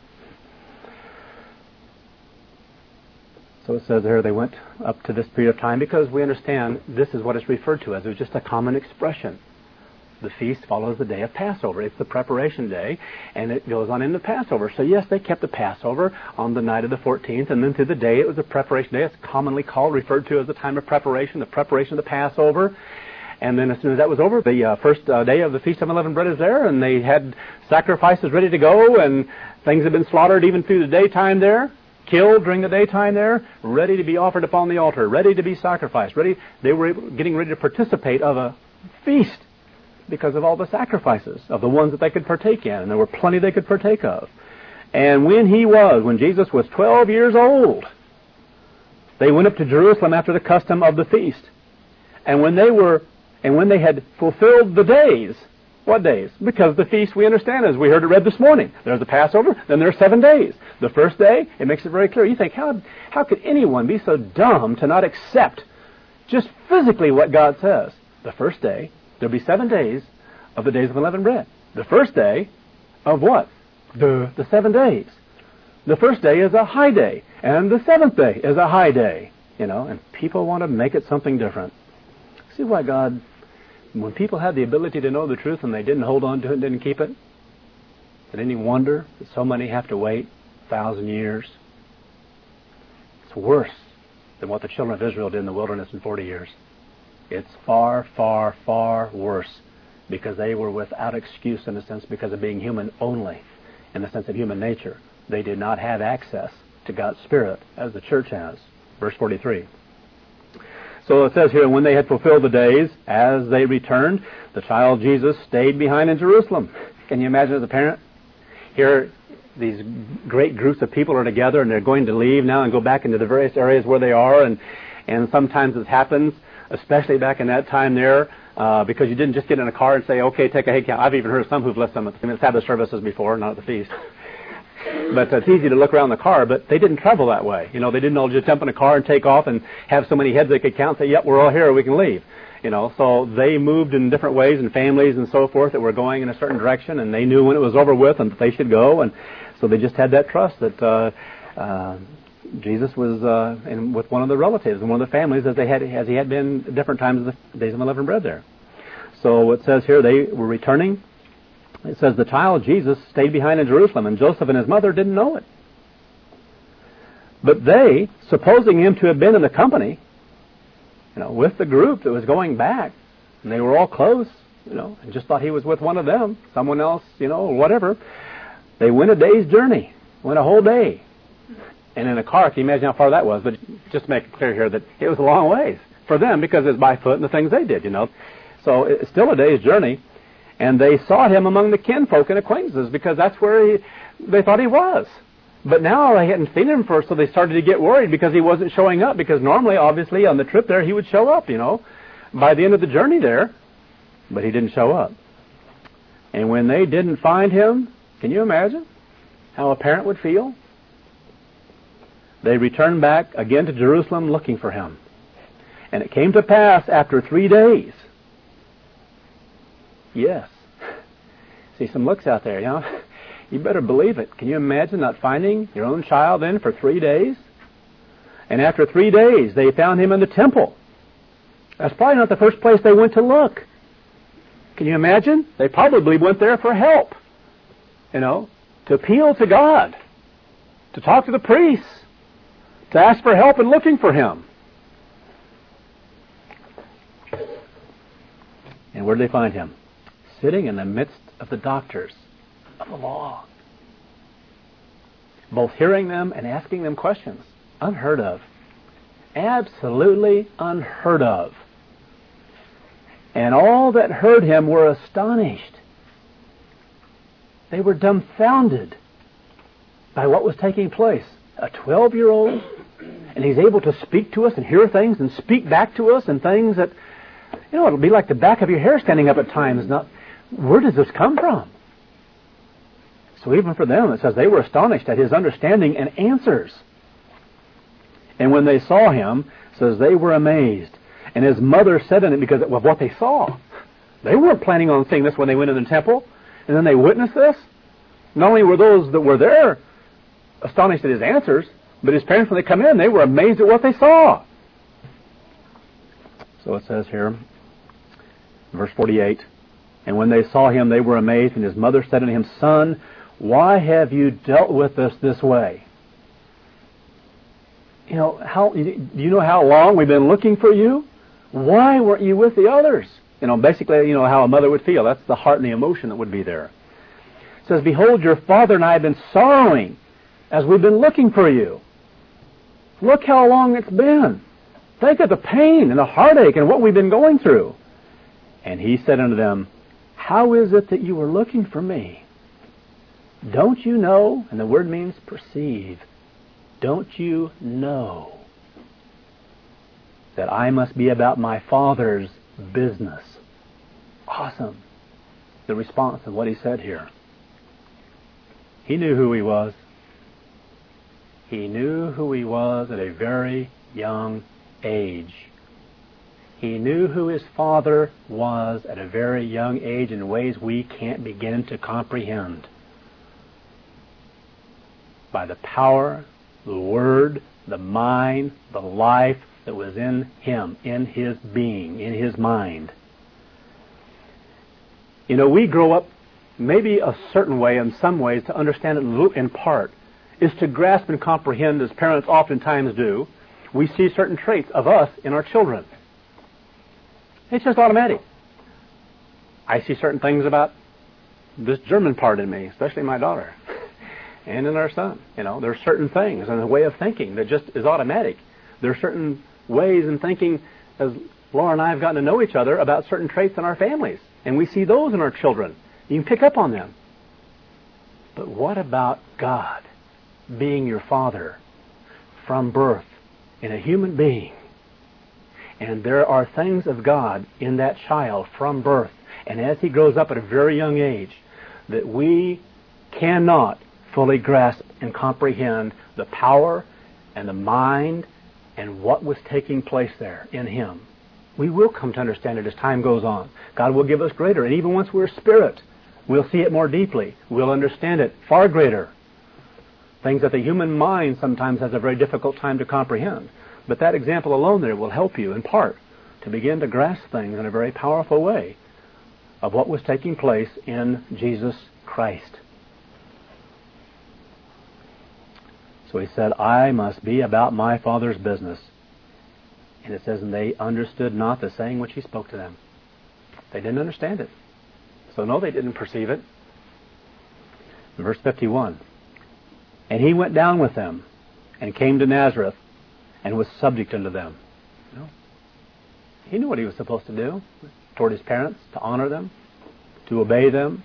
So it says there they went up to this period of time because we understand this is what it's referred to as. It was just a common expression. The feast follows the day of Passover. It's the preparation day, and it goes on into Passover. So yes, they kept the Passover on the night of the 14th, and then through the day it was a preparation day. It's commonly referred to as the time of preparation, the preparation of the Passover. And then as soon as that was over, the first day of the Feast of Unleavened Bread is there, and they had sacrifices ready to go, and things had been slaughtered even through the daytime there, killed during the daytime there, ready to be offered upon the altar, ready to be sacrificed. They were getting ready to participate of a feast because of all the sacrifices of the ones that they could partake in, and there were plenty they could partake of. And when Jesus was 12 years old, they went up to Jerusalem after the custom of the feast. And when they had fulfilled the days, what days? Because the feast, we understand, as we heard it read this morning. There's the Passover, then there's 7 days. The first day, it makes it very clear. You think, how could anyone be so dumb to not accept just physically what God says? The first day, there'll be 7 days of the days of unleavened bread. The first day of what? The 7 days. The first day is a high day, and the seventh day is a high day. And people want to make it something different. See why God, when people had the ability to know the truth and they didn't hold on to it and didn't keep it, is it any wonder that so many have to wait 1,000 years? It's worse than what the children of Israel did in the wilderness in 40 years. It's far, far, far worse, because they were without excuse in a sense because of being human only, in the sense of human nature. They did not have access to God's Spirit as the church has. Verse 43. So it says here, when they had fulfilled the days, as they returned, the child Jesus stayed behind in Jerusalem. Can you imagine as a parent? Here, these great groups of people are together, and they're going to leave now and go back into the various areas where they are, and sometimes it happens, especially back in that time there, because you didn't just get in a car and say, okay, take a head count. I've even heard of some who've left some at the Sabbath services before, not at the feast. But it's easy to look around the car, but they didn't travel that way. They didn't all just jump in a car and take off and have so many heads they could count and say, yep, we're all here, we can leave. So they moved in different ways, and families and so forth that were going in a certain direction, and they knew when it was over with and that they should go, and so they just had that trust that Jesus was with one of the relatives and one of the families as he had been at different times of the days of unleavened bread there. So it says here they were returning. It says the child Jesus stayed behind in Jerusalem, and Joseph and his mother didn't know it. But they, supposing him to have been in the company, with the group that was going back, and they were all close, and just thought he was with one of them, someone else, whatever, they went a day's journey, went a whole day. And in a car, can you imagine how far that was? But just to make it clear here that it was a long ways for them because it's by foot and the things they did, So it's still a day's journey. And they sought him among the kinfolk and acquaintances because that's where they thought he was. But now they hadn't seen him first, so they started to get worried because he wasn't showing up. Because normally, obviously, on the trip there, he would show up, by the end of the journey there. But he didn't show up. And when they didn't find him, can you imagine how a parent would feel? They returned back again to Jerusalem looking for him. And it came to pass after 3 days. Yes. See some looks out there, You better believe it. Can you imagine not finding your own child then for 3 days? And after 3 days, they found him in the temple. That's probably not the first place they went to look. Can you imagine? They probably went there for help. To appeal to God. To talk to the priests. To ask for help in looking for him. And where did they find him? Sitting in the midst of the doctors of the law. Both hearing them and asking them questions. Unheard of. Absolutely unheard of. And all that heard him were astonished. They were dumbfounded by what was taking place. A 12-year-old, and he's able to speak to us and hear things and speak back to us and things that, it'll be like the back of your hair standing up at times. Where does this come from? So even for them, it says they were astonished at his understanding and answers. And when they saw him, it says they were amazed. And his mother said in it because of what they saw. They weren't planning on seeing this when they went in the temple. And then they witnessed this. Not only were those that were there astonished at his answers, but his parents, when they come in, they were amazed at what they saw. So it says here, verse 48, and when they saw him, they were amazed, and his mother said unto him, Son, why have you dealt with us this way? Do you know how long we've been looking for you? Why weren't you with the others? Basically, how a mother would feel. That's the heart and the emotion that would be there. It says, Behold, your father and I have been sorrowing as we've been looking for you. Look how long it's been. Think of the pain and the heartache and what we've been going through. And he said unto them, How is it that you were looking for me? Don't you know? And the word means perceive. Don't you know that I must be about my Father's business? Awesome. The response of what he said here. He knew who he was. He knew who he was at a very young age. He knew who his Father was at a very young age in ways we can't begin to comprehend. By the power, the Word, the mind, the life that was in him, in his being, in his mind. We grow up maybe a certain way in some ways to understand it in part, is to grasp and comprehend, as parents oftentimes do. We see certain traits of us in our children. It's just automatic. I see certain things about this German part in me, especially my daughter, and in our son. There are certain things and a way of thinking that just is automatic. There are certain ways in thinking, as Laura and I have gotten to know each other, about certain traits in our families. And we see those in our children. You can pick up on them. But what about God being your Father from birth in a human being? And there are things of God in that child from birth, and as he grows up at a very young age, that we cannot fully grasp and comprehend the power and the mind and what was taking place there in him. We will come to understand it as time goes on. God will give us greater, and even once we're spirit, we'll see it more deeply. We'll understand it far greater. Things that the human mind sometimes has a very difficult time to comprehend. But that example alone there will help you, in part, to begin to grasp things in a very powerful way of what was taking place in Jesus Christ. So he said, I must be about my Father's business. And it says, and they understood not the saying which he spoke to them. They didn't understand it. So no, they didn't perceive it. Verse 51. And he went down with them, and came to Nazareth, and was subject unto them. You know, he knew what he was supposed to do toward his parents, to honor them, to obey them.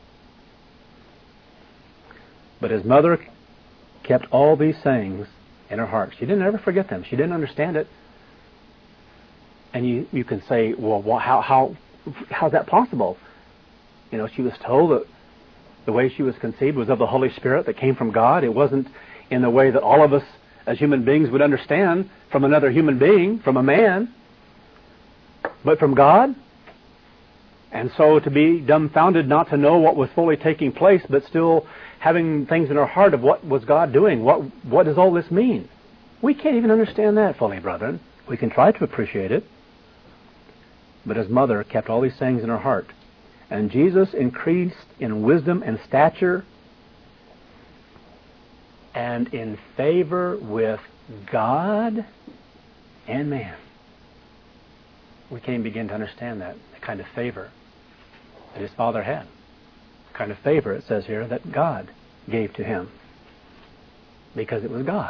But his mother kept all these sayings in her heart. She didn't ever forget them. She didn't understand it. And you can say, well, how's that possible? You know, she was told that the way she was conceived was of the Holy Spirit that came from God. It wasn't in the way that all of us as human beings would understand from another human being, from a man, but from God. And so to be dumbfounded, not to know what was fully taking place, but still having things in our heart of what was God doing, what does all this mean? We can't even understand that fully, brethren. We can try to appreciate it. But his mother kept all these sayings in her heart. And Jesus increased in wisdom and stature and in favor with God and man. We can't even begin to understand that, the kind of favor that his Father had. The kind of favor, it says here, that God gave to him. Because it was God.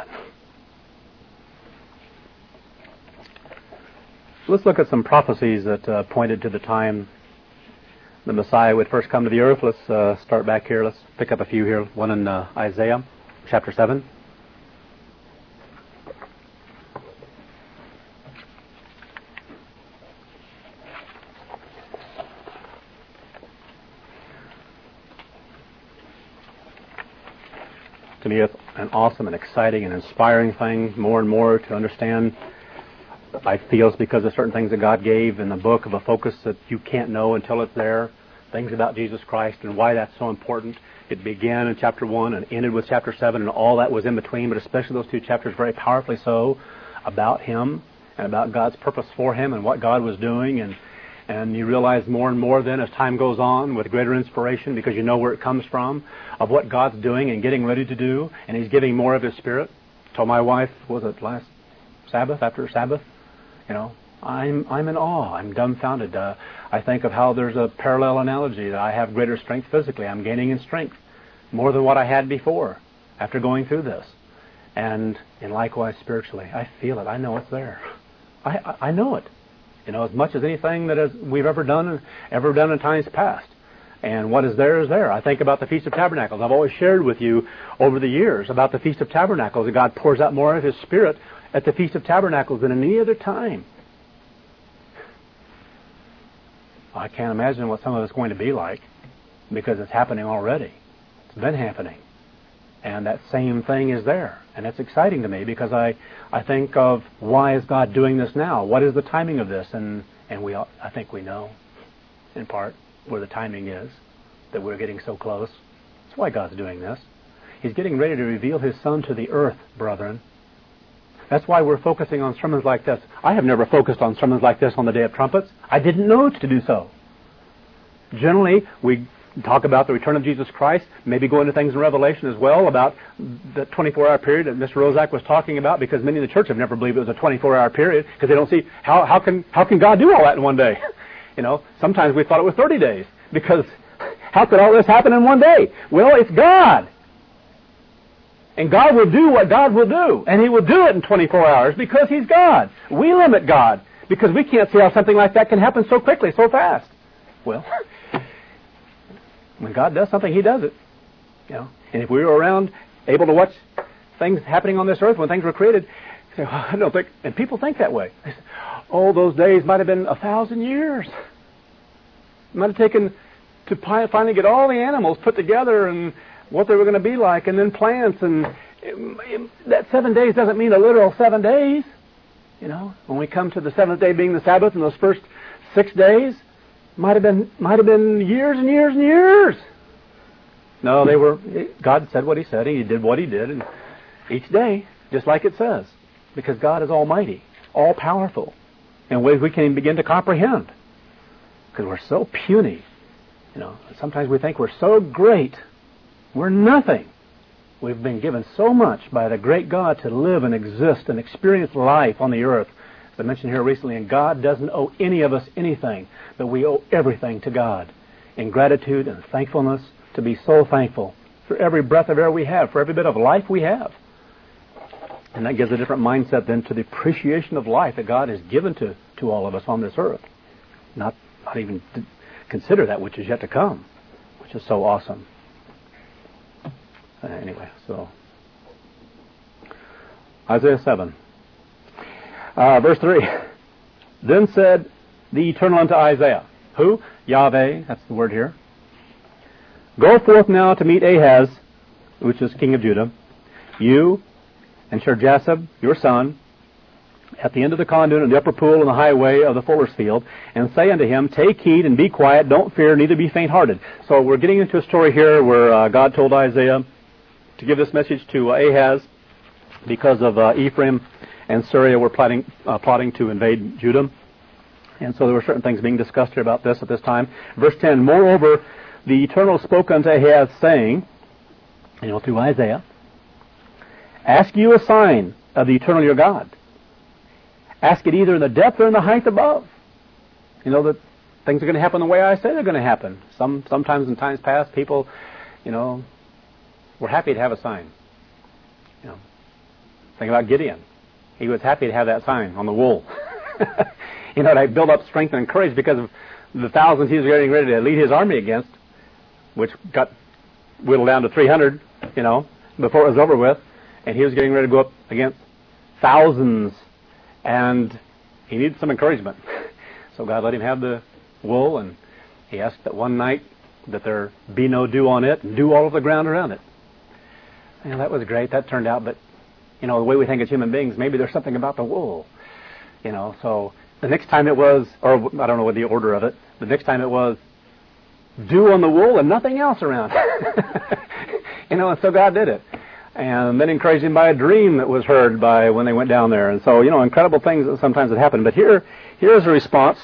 Let's look at some prophecies that pointed to the time the Messiah would first come to the earth. Let's start back here. Let's pick up a few here. One in Isaiah chapter 7. To me, it's an awesome and exciting and inspiring thing, more and more to understand. I feel it's because of certain things that God gave in the book of a focus that you can't know until it's there. Things about Jesus Christ and why that's so important. It began in chapter 1 and ended with chapter 7 and all that was in between, but especially those two chapters very powerfully so about Him and about God's purpose for Him and what God was doing. And you realize more and more then as time goes on with greater inspiration because you know where it comes from of what God's doing and getting ready to do. And He's giving more of His Spirit. I told my wife, was it last Sabbath, after Sabbath? You know, I'm in awe. I'm dumbfounded. I think of how there's a parallel analogy that I have greater strength physically. I'm gaining in strength more than what I had before after going through this. And likewise spiritually. I feel it. I know it's there. I know it. You know, as much as anything that we've ever done in times past. And what is there is there. I think about the Feast of Tabernacles. I've always shared with you over the years about the Feast of Tabernacles, that God pours out more of His Spirit at the Feast of Tabernacles than any other time. I can't imagine what some of it's going to be like because it's happening already. It's been happening. And that same thing is there. And it's exciting to me because I think of why is God doing this now? What is the timing of this? And I think we know, in part, where the timing is, that we're getting so close. That's why God's doing this. He's getting ready to reveal His Son to the earth, brethren. That's why we're focusing on sermons like this. I have never focused on sermons like this on the Day of Trumpets. I didn't know to do so. Generally, we talk about the return of Jesus Christ, maybe go into things in Revelation as well about the 24-hour period that Mr. Rozak was talking about, because many in the church have never believed it was a 24-hour period because they don't see how can God do all that in one day. You know, sometimes we thought it was 30 days because how could all this happen in one day? Well, it's God. And God will do what God will do. And He will do it in 24 hours because He's God. We limit God because we can't see how something like that can happen so quickly, so fast. Well, when God does something, He does it. You know. And if we were around, able to watch things happening on this earth when things were created, say, oh, I don't think, and people think that way. They say, oh, those days might have been 1,000 years. It might have taken to finally get all the animals put together and what they were going to be like, and then plants, and that 7 days doesn't mean a literal 7 days. You know, when we come to the seventh day being the Sabbath, and those first 6 days might have been years and years and years. No, God said what He said, and He did what He did, and each day, just like it says, because God is Almighty, all powerful, in ways we can't even begin to comprehend, because we're so puny. You know, sometimes we think we're so great. We're nothing We've been given so much by the great God to live and exist and experience life on the earth. As I mentioned here recently, and God doesn't owe any of us anything, but we owe everything to God in gratitude and thankfulness, to be so thankful for every breath of air we have, for every bit of life we have. And that gives a different mindset then to the appreciation of life that God has given to all of us on this earth. Not even to consider that which is yet to come, which is so awesome. Anyway, so Isaiah 7. Verse 3. Then said the Eternal unto Isaiah. Who? Yahweh, that's the word here. Go forth now to meet Ahaz, which is king of Judah, you and Shear-Jashub, your son, at the end of the conduit in the upper pool in the highway of the fuller's field, and say unto him, take heed and be quiet, don't fear, neither be faint-hearted. So we're getting into a story here where God told Isaiah to give this message to Ahaz because of Ephraim and Syria were plotting to invade Judah. And so there were certain things being discussed here about this at this time. Verse 10, moreover, the Eternal spoke unto Ahaz, saying, through Isaiah, ask you a sign of the Eternal your God. Ask it either in the depth or in the height above. That things are going to happen the way I say they're going to happen. Sometimes in times past, people, were happy to have a sign. Think about Gideon. He was happy to have that sign on the wool. To build up strength and courage because of the thousands he was getting ready to lead his army against, which got whittled down to 300, before it was over with. And he was getting ready to go up against thousands, and he needed some encouragement. So God let him have the wool, and he asked that one night that there be no dew on it, and dew all over the ground around it. That was great. That turned out, but, the way we think as human beings, maybe there's something about the wool. So the next time it was, or I don't know what the order of it, the next time it was dew on the wool and nothing else around. And so God did it. And then encouraged him by a dream that was heard by when they went down there. And so, incredible things that sometimes that happen. But here's a response.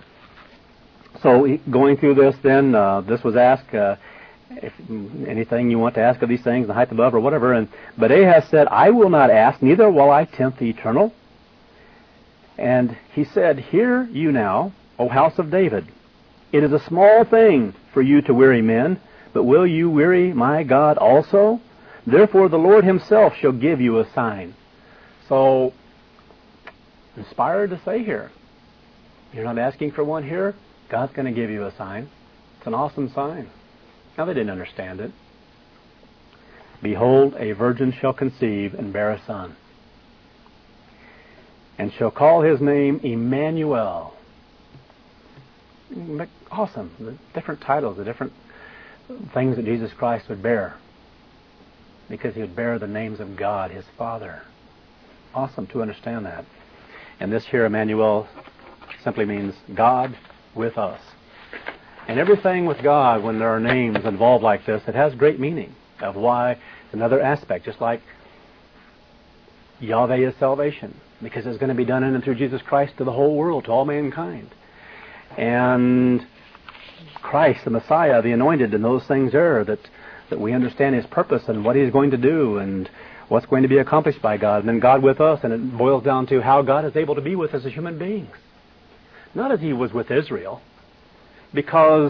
So going through this then, this was asked, if anything you want to ask of these things, the height above or whatever. But Ahaz said, I will not ask, neither will I tempt the Eternal. And he said, hear you now, O house of David. It is a small thing for you to weary men, but will you weary my God also? Therefore the Lord himself shall give you a sign. So, inspired to say here, you're not asking for one here, God's going to give you a sign. It's an awesome sign. Now they didn't understand it. Behold, a virgin shall conceive and bear a son, and shall call his name Emmanuel. Awesome. The different titles, the different things that Jesus Christ would bear, because he would bear the names of God, his Father. Awesome to understand that. And this here, Emmanuel, simply means God with us. And everything with God, when there are names involved like this, it has great meaning of why. It's another aspect, just like Yahweh is salvation, because it's going to be done in and through Jesus Christ to the whole world, to all mankind. And Christ, the Messiah, the Anointed, and those things there that we understand his purpose and what he's going to do and what's going to be accomplished by God. And then God with us, and it boils down to how God is able to be with us as human beings. Not as he was with Israel, because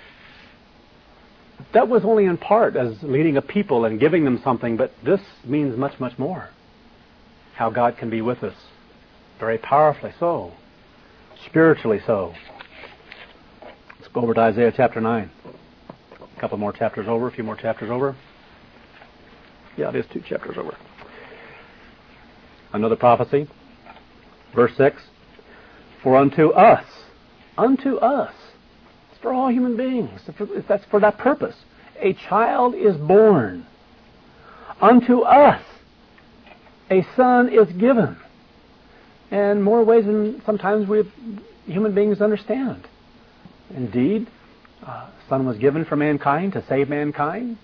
that was only in part as leading a people and giving them something, but this means much, much more. How God can be with us very powerfully so, spiritually so. Let's go over to Isaiah chapter 9. A couple more chapters over, a few more chapters over. Yeah, it is 2 chapters over. Another prophecy. Verse 6. For unto us, it's for all human beings, that's for that purpose, a child is born. Unto us, a son is given. And more ways than sometimes we human beings understand. Indeed, a son was given for mankind to save mankind.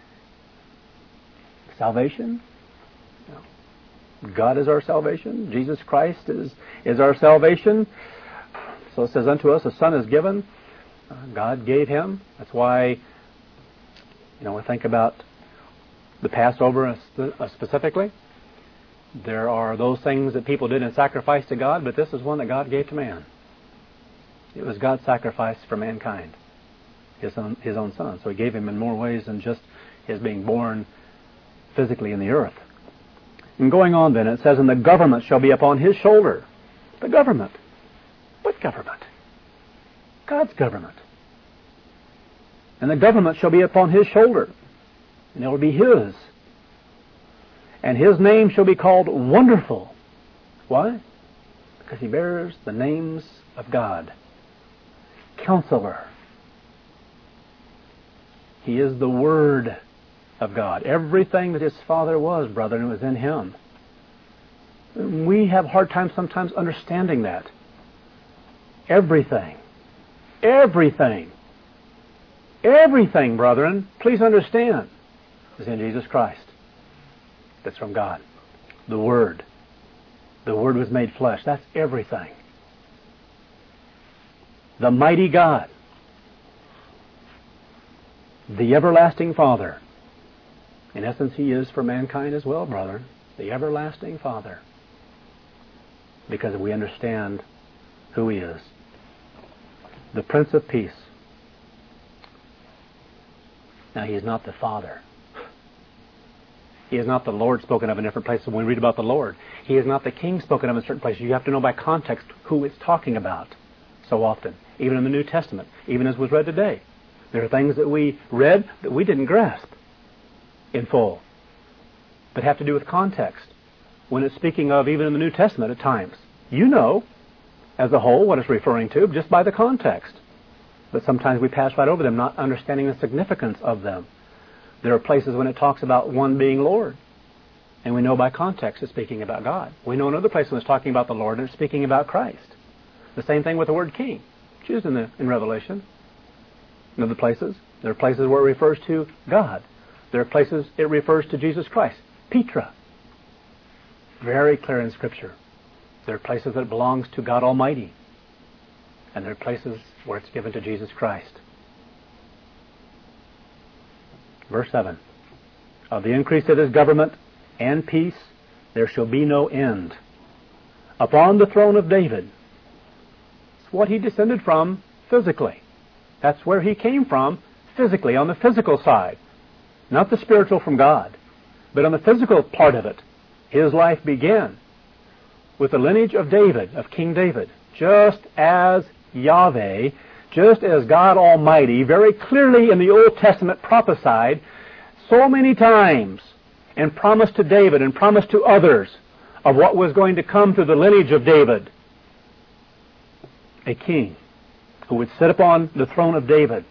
Salvation. God is our salvation. Jesus Christ is our salvation. So it says, unto us a son is given. God gave him. That's why, we think about the Passover specifically. There are those things that people did in sacrifice to God, but this is one that God gave to man. It was God's sacrifice for mankind, His own Son. So He gave Him in more ways than just His being born physically in the earth. And going on then, it says, and the government shall be upon His shoulder. The government. What government? God's government. And the government shall be upon His shoulder, and it will be His. And His name shall be called Wonderful. Why? Because He bears the names of God. Counselor. He is the Word of God. Everything that His Father was, brethren, was in Him. We have a hard time sometimes understanding that. Everything. Everything. Everything, brethren, please understand, is in Jesus Christ. That's from God. The Word. The Word was made flesh. That's everything. The mighty God. The everlasting Father. In essence, He is for mankind as well, brethren. The everlasting Father. Because we understand who He is. The Prince of Peace. Now, He is not the Father. He is not the Lord spoken of in different places when we read about the Lord. He is not the King spoken of in certain places. You have to know by context who it's talking about so often. Even in the New Testament. Even as was read today. There are things that we read that we didn't grasp in full. But have to do with context. When it's speaking of, even in the New Testament at times. You know, as a whole, what it's referring to just by the context. But sometimes we pass right over them, not understanding the significance of them. There are places when it talks about one being Lord. And we know by context it's speaking about God. We know another place when it's talking about the Lord and it's speaking about Christ. The same thing with the word King. It's used in Revelation. In other places, there are places where it refers to God. There are places it refers to Jesus Christ. Petra. Very clear in Scripture. There are places that it belongs to God Almighty. And there are places where it's given to Jesus Christ. Verse 7. Of the increase of His government and peace there shall be no end. Upon the throne of David. It's what He descended from physically. That's where He came from physically, on the physical side. Not the spiritual from God, but on the physical part of it. His life began with the lineage of David, of King David. Just as Yahweh, just as God Almighty very clearly in the Old Testament prophesied so many times and promised to David and promised to others of what was going to come through the lineage of David. A king who would sit upon the throne of David.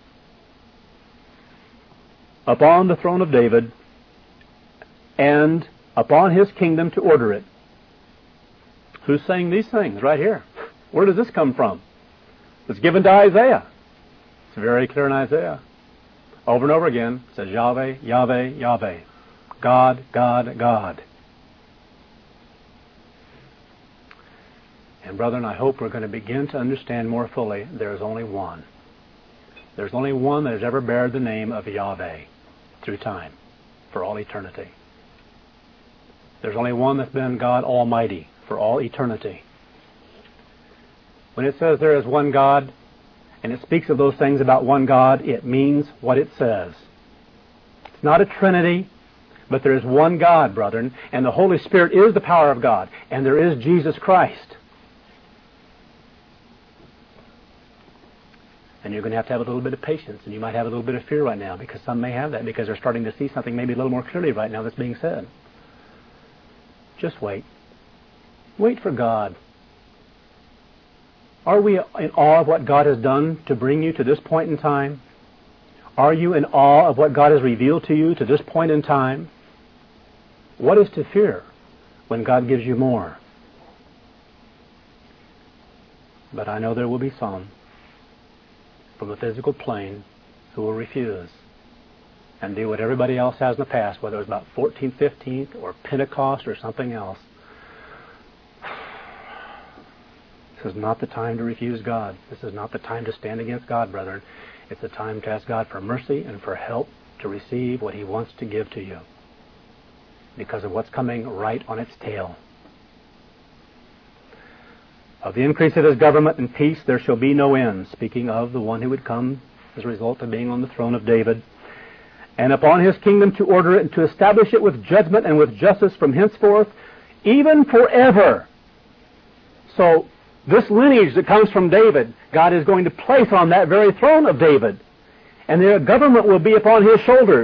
Upon the throne of David and upon His kingdom to order it. Who's saying these things right here? Where does this come from? It's given to Isaiah. It's very clear in Isaiah. Over and over again, it says Yahweh, Yahweh, Yahweh. God, God, God. And brethren, I hope we're going to begin to understand more fully there is only one. There's only one that has ever bared the name of Yahweh through time, for all eternity. There's only one that's been God Almighty for all eternity. When it says there is one God, and it speaks of those things about one God, it means what it says. It's not a trinity, but there is one God, brethren, and the Holy Spirit is the power of God, and there is Jesus Christ. And you're going to have a little bit of patience, and you might have a little bit of fear right now, because some may have that, because they're starting to see something maybe a little more clearly right now that's being said. Just wait. Wait for God. Are we in awe of what God has done to bring you to this point in time? Are you in awe of what God has revealed to you to this point in time? What is to fear when God gives you more? But I know there will be some from the physical plane who will refuse and do what everybody else has in the past, whether it was about 14th, 15th, or Pentecost or something else. This is not the time to refuse God. This is not the time to stand against God, brethren. It's the time to ask God for mercy and for help to receive what He wants to give to you. because of what's coming right on its tail. Of the increase of his government and peace there shall be no end, speaking of the one who would come as a result of being on the throne of David. And upon his kingdom to order it and to establish it with judgment and with justice from henceforth, even forever. So this lineage that comes from David, God is going to place on that very throne of David. And their government will be upon his shoulders.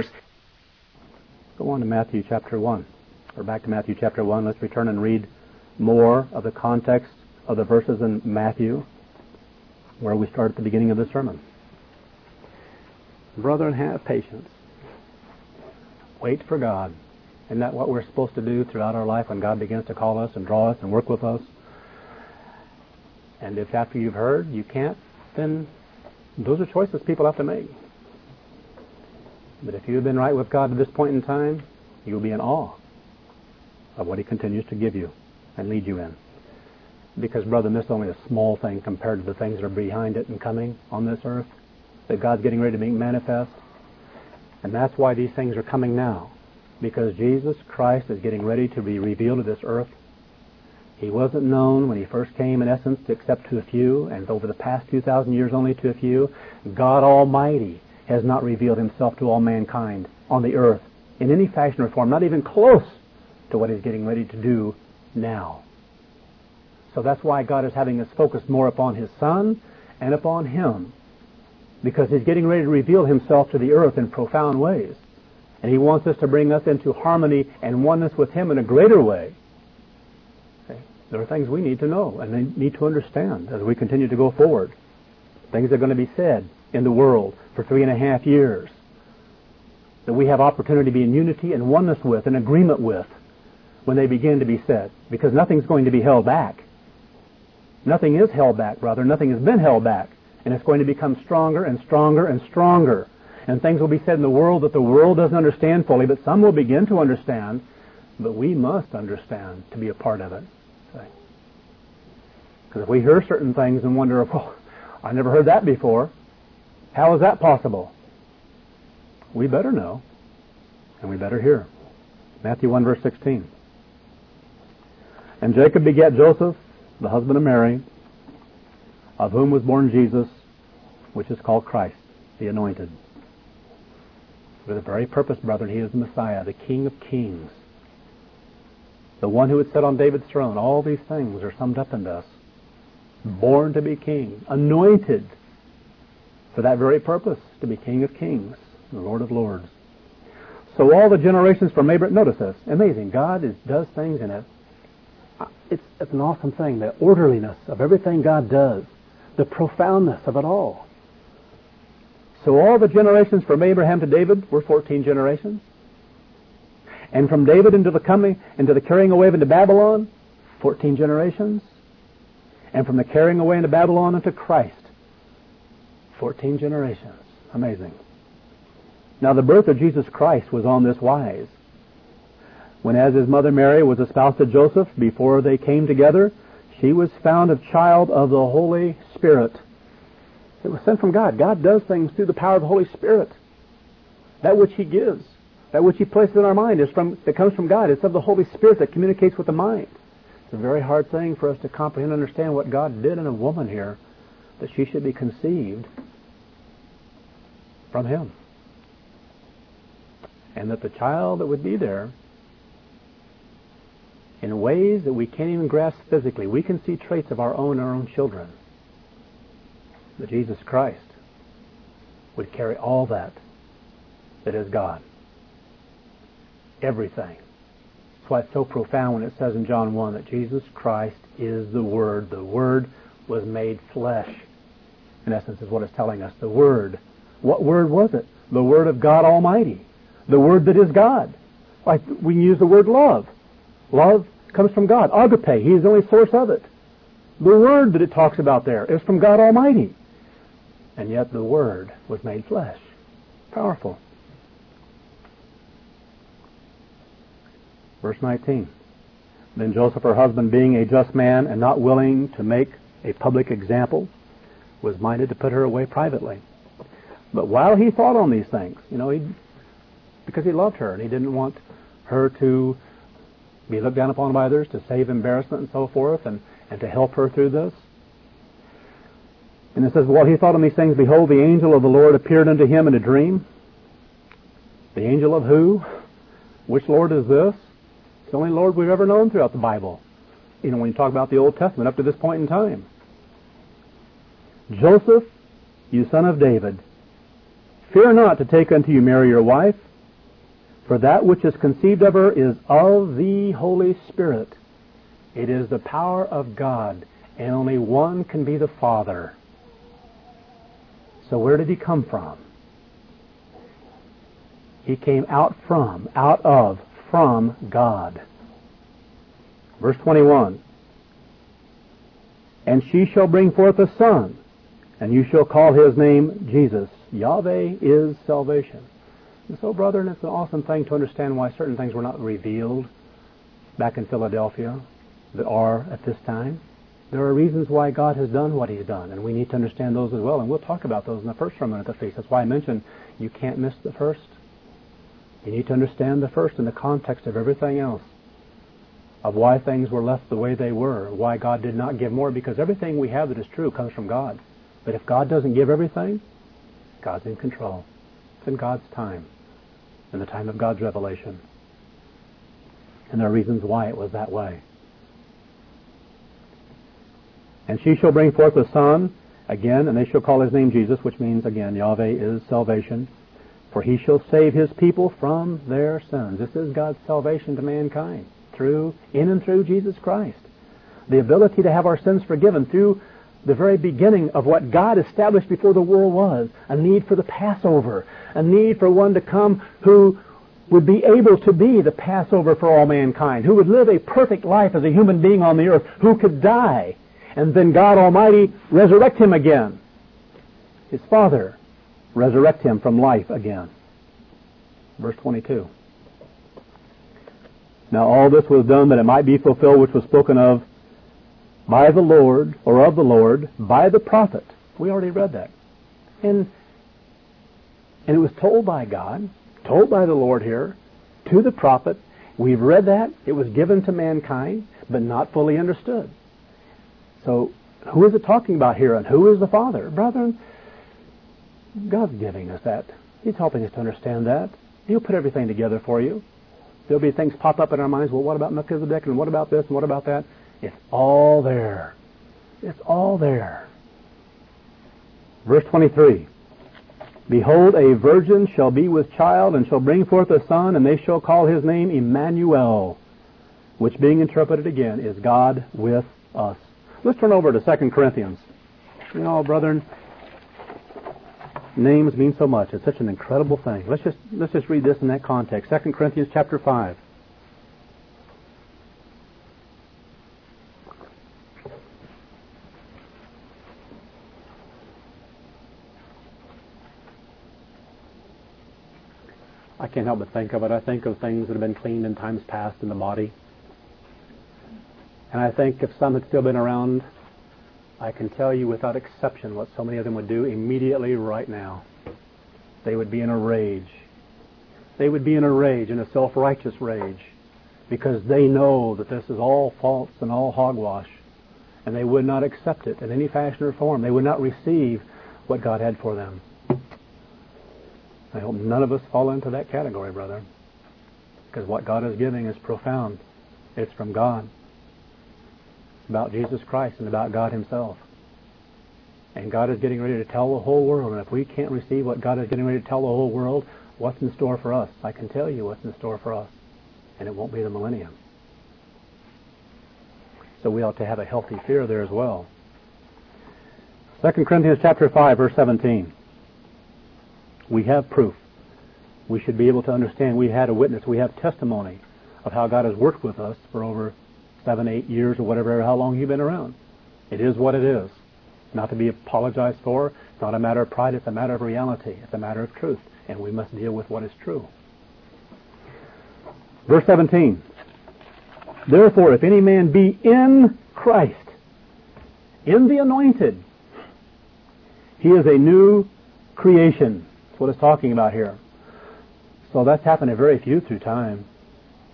Go on to Matthew chapter 1. Or back to Matthew chapter 1. Let's return and read more of the context of the verses in Matthew, where we start at the beginning of the sermon. Brethren, have patience. Wait for God. Isn't that what we're supposed to do throughout our life when God begins to call us and draw us and work with us? And if after you've heard you can't, then those are choices people have to make. But if you've been right with God at this point in time, you'll be in awe of what He continues to give you and lead you in. Because, brother, this is only a small thing compared to the things that are behind it and coming on this earth that God's getting ready to make manifest. And that's why these things are coming now. Because Jesus Christ is getting ready to be revealed to this earth. He wasn't known when He first came, in essence, except to a few, and over the past 2,000 years only to a few. God Almighty has not revealed Himself to all mankind on the earth in any fashion or form, not even close to what He's getting ready to do now. So that's why God is having us focus more upon His Son and upon Him. Because He's getting ready to reveal Himself to the earth in profound ways. And He wants us to bring us into harmony and oneness with Him in a greater way. Okay? There are things we need to know and they need to understand as we continue to go forward. Things that are going to be said in the world for 3.5 years that we have opportunity to be in unity and oneness with, in agreement with, when they begin to be said. Because nothing's going to be held back. Nothing is held back, brother. Nothing has been held back. And it's going to become stronger and stronger and stronger. And things will be said in the world that the world doesn't understand fully, but some will begin to understand. But we must understand to be a part of it. Because if we hear certain things and wonder, well, I never heard that before. How is that possible? We better know. And we better hear. Matthew 1 verse 16. And Jacob begat Joseph, the husband of Mary, of whom was born Jesus, which is called Christ, the Anointed. For the very purpose, brethren, He is the Messiah, the King of Kings, the one who would sit on David's throne. All these things are summed up in this. Born to be King, anointed for that very purpose, to be King of Kings, the Lord of Lords. So all the generations from Abraham, notice this, amazing, God does things in it. It's an awesome thing, the orderliness of everything God does, the profoundness of it all. So all the generations from Abraham to David were 14 generations. And from David into the carrying away into Babylon, 14 generations. And from the carrying away into Babylon into Christ, 14 generations. Amazing. Now the birth of Jesus Christ was on this wise. When as His mother Mary was espoused to Joseph, before they came together, she was found a child of the Holy Spirit. It was sent from God. God does things through the power of the Holy Spirit. That which He gives, that which He places in our mind, that comes from God. It's of the Holy Spirit that communicates with the mind. It's a very hard thing for us to comprehend and understand what God did in a woman here, that she should be conceived from Him. And that the child that would be there, in ways that we can't even grasp physically, we can see traits of our own children. That Jesus Christ would carry all that is God. Everything. That's why it's so profound when it says in John 1 that Jesus Christ is the Word. The Word was made flesh. In essence is what it's telling us. The Word. What Word was it? The Word of God Almighty. The Word that is God. Like we can use the word love. Love comes from God. Agape, He is the only source of it. The Word that it talks about there is from God Almighty. And yet the Word was made flesh. Powerful. Verse 19. Then Joseph, her husband, being a just man and not willing to make a public example, was minded to put her away privately. But while he thought on these things, because he loved her and he didn't want her to be looked down upon by others, to save embarrassment and so forth, and to help her through this. And it says, while he thought on these things, behold, the angel of the Lord appeared unto him in a dream. The angel of who? Which Lord is this? It's the only Lord we've ever known throughout the Bible. You know, when you talk about the Old Testament up to this point in time. Joseph, you son of David, fear not to take unto you Mary your wife, for that which is conceived of her is of the Holy Spirit. It is the power of God, and only one can be the Father. So where did he come from? He came out from God. Verse 21. And she shall bring forth a son, and you shall call his name Jesus. Yahweh is salvation. And so, brethren, it's an awesome thing to understand why certain things were not revealed back in Philadelphia that are at this time. There are reasons why God has done what He's done, and we need to understand those as well. And we'll talk about those in the first sermon at the feast. That's why I mentioned you can't miss the first. You need to understand the first in the context of everything else, of why things were left the way they were, why God did not give more, because everything we have that is true comes from God. But if God doesn't give everything, God's in control. It's in God's time, in the time of God's revelation. And there are reasons why it was that way. And she shall bring forth a son, again, and they shall call his name Jesus, which means, again, Yahweh is salvation. For he shall save his people from their sins. This is God's salvation to mankind, in and through Jesus Christ. The ability to have our sins forgiven through the very beginning of what God established before the world was, a need for the Passover, a need for one to come who would be able to be the Passover for all mankind, who would live a perfect life as a human being on the earth, who could die, and then God Almighty resurrect him again. His Father resurrect him from life again. Verse 22. Now all this was done that it might be fulfilled which was spoken of by the Lord, or of the Lord, by the prophet. We already read that. And it was told by God, told by the Lord here, to the prophet. We've read that. It was given to mankind, but not fully understood. So, who is it talking about here, and who is the Father? Brethren, God's giving us that. He's helping us to understand that. He'll put everything together for you. There'll be things pop up in our minds. Well, what about Melchizedek, and what about this, and what about that? It's all there. It's all there. Verse 23. Behold, a virgin shall be with child, and shall bring forth a son, and they shall call his name Emmanuel, which being interpreted again is God with us. Let's turn over to 2 Corinthians. You know, brethren, names mean so much. It's such an incredible thing. Let's just read this in that context. 2 Corinthians chapter 5. I can't help but think of it. I think of things that have been cleaned in times past in the body. And I think if some had still been around, I can tell you without exception what so many of them would do immediately right now. They would be in a rage. They would be in a rage, in a self-righteous rage, because they know that this is all false and all hogwash, and they would not accept it in any fashion or form. They would not receive what God had for them. I hope none of us fall into that category, brother, because what God is giving is profound. It's from God. It's about Jesus Christ and about God Himself. And God is getting ready to tell the whole world. And if we can't receive what God is getting ready to tell the whole world, what's in store for us? I can tell you what's in store for us. And it won't be the millennium. So we ought to have a healthy fear there as well. 2 Corinthians chapter 5, verse 17. We have proof. We should be able to understand. We had a witness. We have testimony of how God has worked with us for over 7, 8 years or whatever, how long you've been around. It is what it is. Not to be apologized for. It's not a matter of pride. It's a matter of reality. It's a matter of truth. And we must deal with what is true. Verse 17. Therefore, if any man be in Christ, in the anointed, he is a new creation. That's what it's talking about here. So that's happened to very few through time.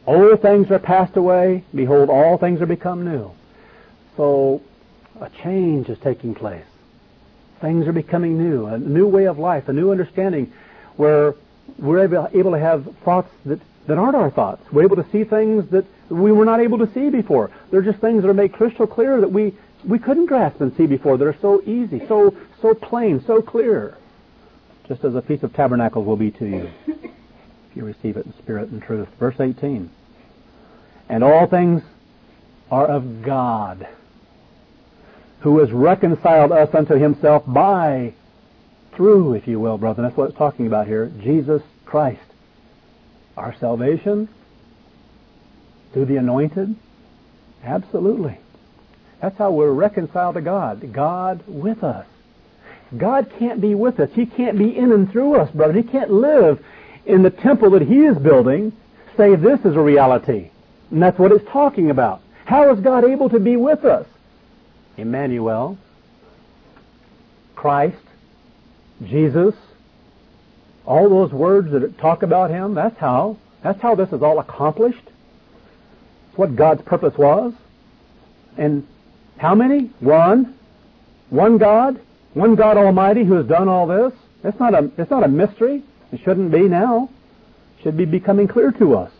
Old things are passed away. Behold, all things are become new. So a change is taking place. Things are becoming new. A new way of life, a new understanding where we're able to have thoughts that aren't our thoughts. We're able to see things that we were not able to see before. They're just things that are made crystal clear that we couldn't grasp and see before. That are so easy, so plain, so clear. Just as a Feast of Tabernacles will be to you, if you receive it in spirit and truth. Verse 18. And all things are of God, who has reconciled us unto himself through, if you will, brother. That's what it's talking about here. Jesus Christ. Our salvation through the anointed? Absolutely. That's how we're reconciled to God. God with us. God can't be with us. He can't be in and through us, brother. He can't live in the temple that He is building, save this is a reality. And that's what it's talking about. How is God able to be with us? Emmanuel, Christ, Jesus, all those words that talk about Him, that's how this is all accomplished. It's what God's purpose was. And how many? One God Almighty who has done all this. It's not a mystery. It shouldn't be now. It should be becoming clear to us.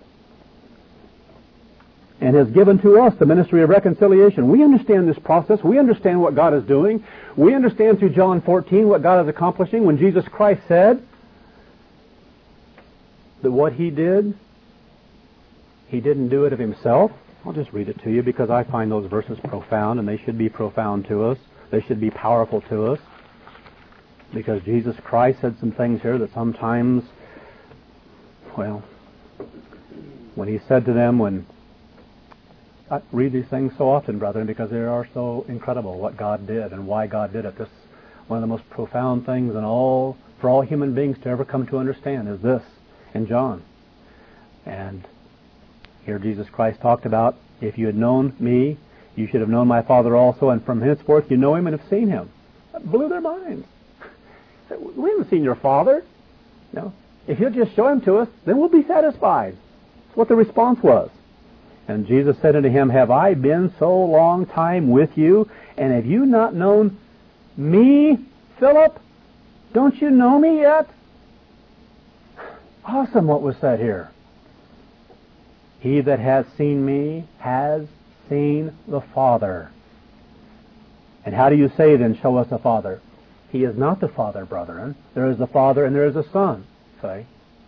And has given to us the ministry of reconciliation. We understand this process. We understand what God is doing. We understand through John 14 what God is accomplishing when Jesus Christ said that what He did, He didn't do it of Himself. I'll just read it to you because I find those verses profound, and they should be profound to us. They should be powerful to us. Because Jesus Christ said some things here that sometimes, well, when He said to them, I read these things so often, brethren, because they are so incredible, what God did and why God did it. This one of the most profound things for all human beings to ever come to understand is this in John. And here Jesus Christ talked about, if you had known me, you should have known my Father also, and from henceforth you know Him and have seen Him. That blew their minds. We haven't seen your Father. No. If you'll just show Him to us, then we'll be satisfied. That's what the response was. And Jesus said unto him, have I been so long time with you, and have you not known me, Philip? Don't you know me yet? Awesome what was said here. He that has seen me has seen the Father. And how do you say then, show us the Father? He is not the Father, brethren. There is the Father and there is a Son, say.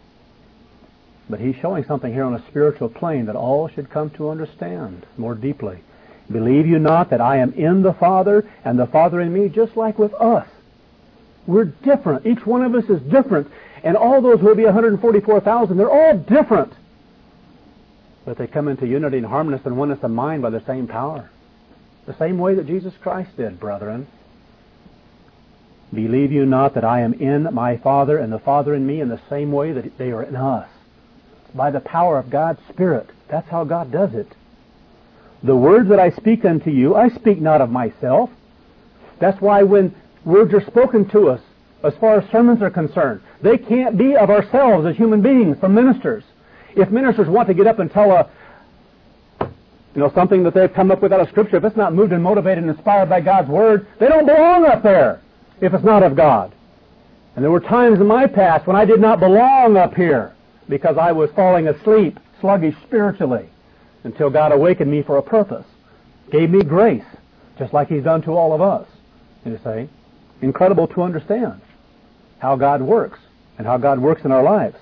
But He's showing something here on a spiritual plane that all should come to understand more deeply. Believe you not that I am in the Father and the Father in me, just like with us. We're different. Each one of us is different. And all those who will be 144,000, they're all different. But they come into unity and harmony and oneness of mind by the same power. The same way that Jesus Christ did, brethren. Believe you not that I am in my Father and the Father in me in the same way that they are in us. By the power of God's Spirit. That's how God does it. The words that I speak unto you, I speak not of myself. That's why when words are spoken to us, as far as sermons are concerned, they can't be of ourselves as human beings from ministers. If ministers want to get up and tell something that they've come up with out of Scripture, if it's not moved and motivated and inspired by God's Word, they don't belong up there if it's not of God. And there were times in my past when I did not belong up here because I was falling asleep, sluggish spiritually, until God awakened me for a purpose. Gave me grace, just like He's done to all of us. You see? Incredible to understand how God works and how God works in our lives.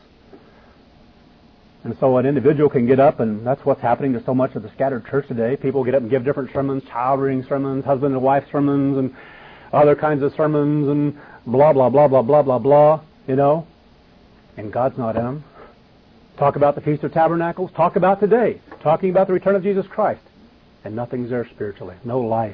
And so an individual can get up, and that's what's happening to so much of the scattered church today. People get up and give different sermons, child-rearing sermons, husband and wife sermons, and other kinds of sermons, and blah, blah, blah, blah, blah, blah, blah, And God's not in them. Talk about the Feast of Tabernacles. Talk about today. Talking about the return of Jesus Christ. And nothing's there spiritually. No life.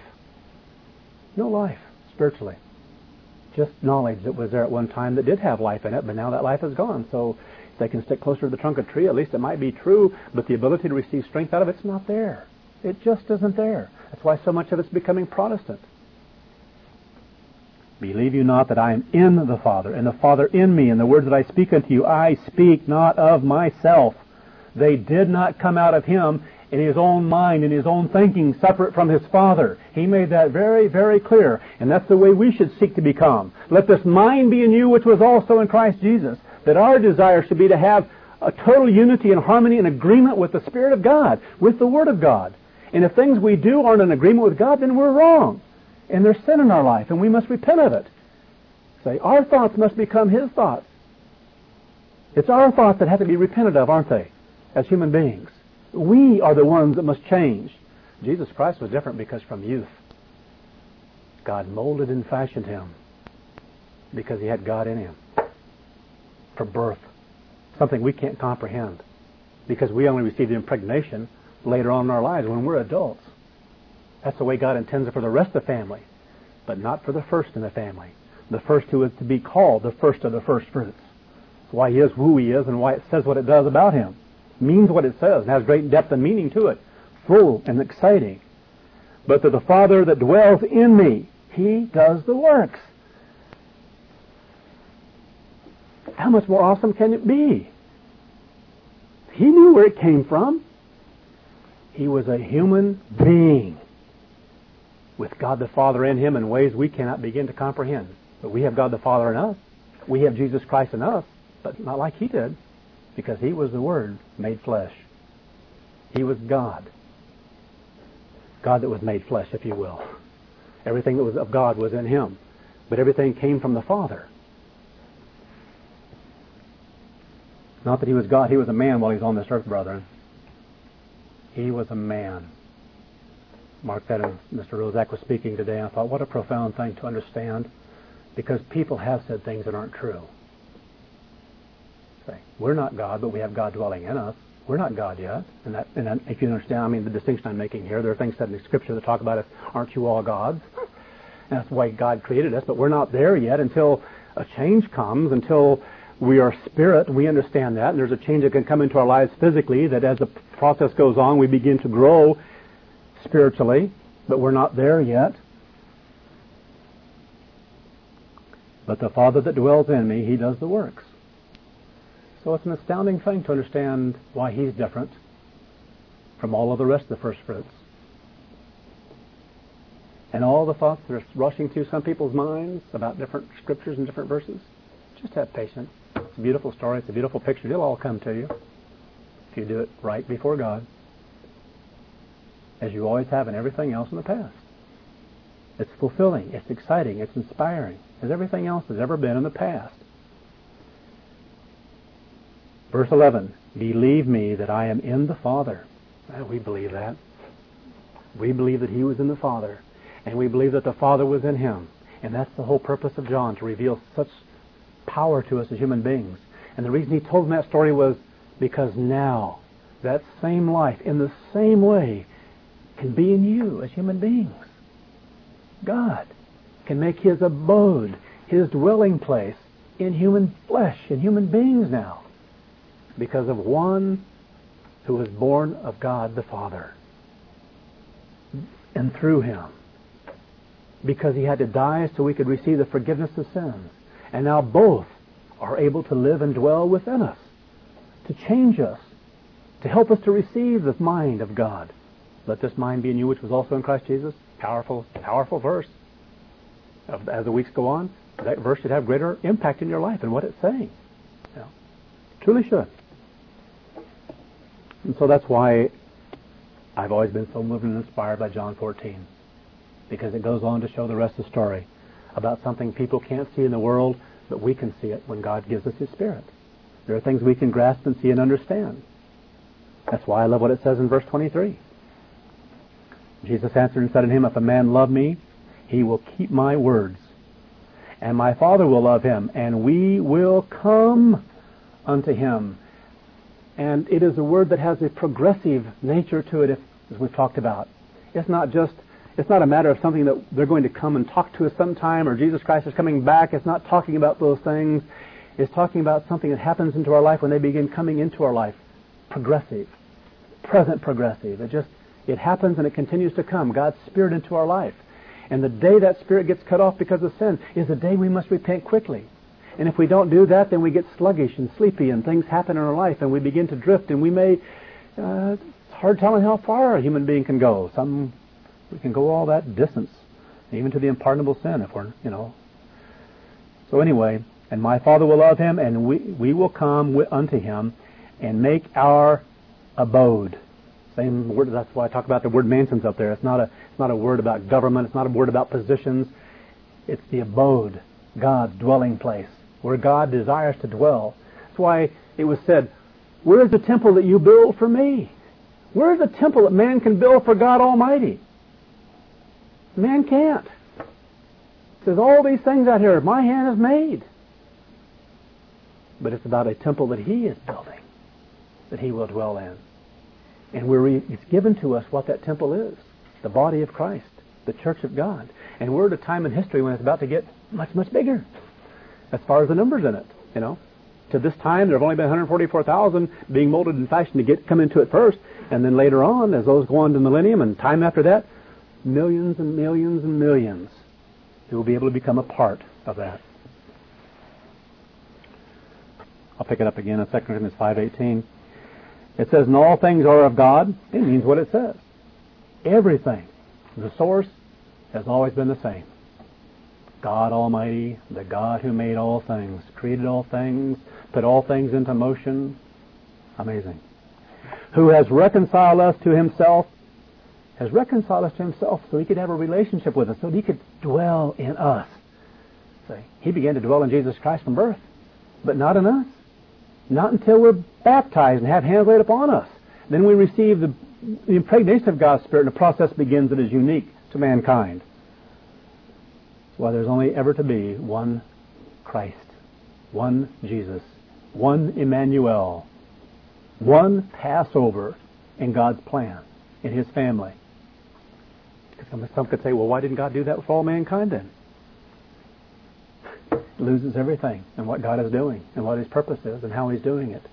No life spiritually. Just knowledge that was there at one time that did have life in it, but now that life is gone. So if they can stick closer to the trunk of the tree, at least it might be true, but the ability to receive strength out of it's not there. It just isn't there. That's why so much of it's becoming Protestant. Believe you not that I am in the Father, and the Father in me, and the words that I speak unto you, I speak not of myself, They did not come out of Him in His own mind, in His own thinking, separate from His Father. He made that very, very clear. And that's the way we should seek to become. Let this mind be in you, which was also in Christ Jesus. That our desire should be to have a total unity and harmony and agreement with the Spirit of God, with the Word of God. And if things we do aren't in agreement with God, then we're wrong. And there's sin in our life, and we must repent of it. Say, our thoughts must become His thoughts. It's our thoughts that have to be repented of, aren't they, as human beings? We are the ones that must change. Jesus Christ was different because from youth, God molded and fashioned Him because He had God in Him. For birth, something we can't comprehend because we only receive the impregnation later on in our lives when we're adults. That's the way God intends it for the rest of the family, but not for the first in the family. The first who is to be called the first of the first fruits. That's why He is who He is and why it says what it does about Him. Means what it says and has great depth and meaning to it. Full and exciting. But to the Father that dwells in me, He does the works. How much more awesome can it be? He knew where it came from. He was a human being with God the Father in Him in ways we cannot begin to comprehend. But we have God the Father in us. We have Jesus Christ in us, but not like He did, because He was the Word made flesh. He was God. God that was made flesh, if you will. Everything that was of God was in Him, but everything came from the Father. Not that He was God, He was a man while He was on this earth, brethren. He was a man. Mark that as Mr. Rozak was speaking today, and I thought, what a profound thing to understand, because people have said things that aren't true. Say, we're not God, but we have God dwelling in us. We're not God yet. And if you understand, I mean, the distinction I'm making here, there are things said in the Scripture that talk about us, aren't you all gods? And that's the way God created us, but we're not there yet until a change comes, until we are spirit, and we understand that, and there's a change that can come into our lives physically, that as the process goes on, we begin to grow spiritually, but we're not there yet. But the Father that dwells in me, He does the works. So it's an astounding thing to understand why He's different from all of the rest of the first fruits. And all the thoughts that are rushing through some people's minds about different scriptures and different verses, just have patience. It's a beautiful story. It's a beautiful picture. It'll all come to you if you do it right before God, as you always have in everything else in the past. It's fulfilling. It's exciting. It's inspiring, as everything else has ever been in the past. Verse 11, believe me that I am in the Father. Well, we believe that. We believe that He was in the Father, and we believe that the Father was in Him. And that's the whole purpose of John, to reveal such power to us as human beings. And the reason he told them that story was because now that same life, in the same way, can be in you as human beings. God can make His abode, His dwelling place in human flesh, in human beings now, because of one who was born of God the Father, and through Him, because He had to die so we could receive the forgiveness of sins. And now both are able to live and dwell within us, to change us, to help us to receive the mind of God. Let this mind be in you, which was also in Christ Jesus. Powerful, powerful verse. As the weeks go on, that verse should have greater impact in your life and what it's saying. Yeah. Truly should. And so that's why I've always been so moved and inspired by John 14, because it goes on to show the rest of the story about something people can't see in the world, but we can see it when God gives us His Spirit. There are things we can grasp and see and understand. That's why I love what it says in verse 23. Jesus answered and said unto him, if a man love me, he will keep my words, and my Father will love him, and we will come unto him. And it is a word that has a progressive nature to it, as we've talked about. It's not a matter of something that they're going to come and talk to us sometime, or Jesus Christ is coming back. It's not talking about those things. It's talking about something that happens into our life when they begin coming into our life. Progressive. Present progressive. It happens and it continues to come. God's Spirit into our life. And the day that Spirit gets cut off because of sin is the day we must repent quickly. And if we don't do that, then we get sluggish and sleepy, and things happen in our life, and we begin to drift, and we may, it's hard telling how far a human being can go. We can go all that distance, even to the unpardonable sin if we're, So anyway, and my Father will love him, and we will come unto him and make our abode. Same word. That's why I talk about the word mansions up there. It's not a word about government. It's not a word about positions. It's the abode, God's dwelling place, where God desires to dwell. That's why it was said, "Where is the temple that you build for me?" Where is the temple that man can build for God Almighty? Man can't. It says all these things out here my hand has made. But it's about a temple that he is building, that he will dwell in. And it's given to us what that temple is, the body of Christ, the church of God. And we're at a time in history when it's about to get much, much bigger as far as the numbers in it, To this time, there have only been 144,000 being molded and fashioned to come into it first. And then later on, as those go on to the millennium and time after that, millions and millions and millions who will be able to become a part of that. I'll pick it up again in 2 Corinthians 5:18. It says, "And all things are of God." It means what it says. Everything. The source has always been the same. God Almighty, the God who made all things, created all things, put all things into motion. Amazing. Who has reconciled us to himself, so he could have a relationship with us, so that he could dwell in us. See, he began to dwell in Jesus Christ from birth, but not in us. Not until we're baptized and have hands laid upon us. Then we receive the impregnation of God's Spirit, and the process begins that is unique to mankind. That's why there's only ever to be one Christ, one Jesus, one Emmanuel, one Passover in God's plan, in his family. Some could say, well, why didn't God do that for all mankind then? It loses everything in what God is doing and what his purpose is and how he's doing it.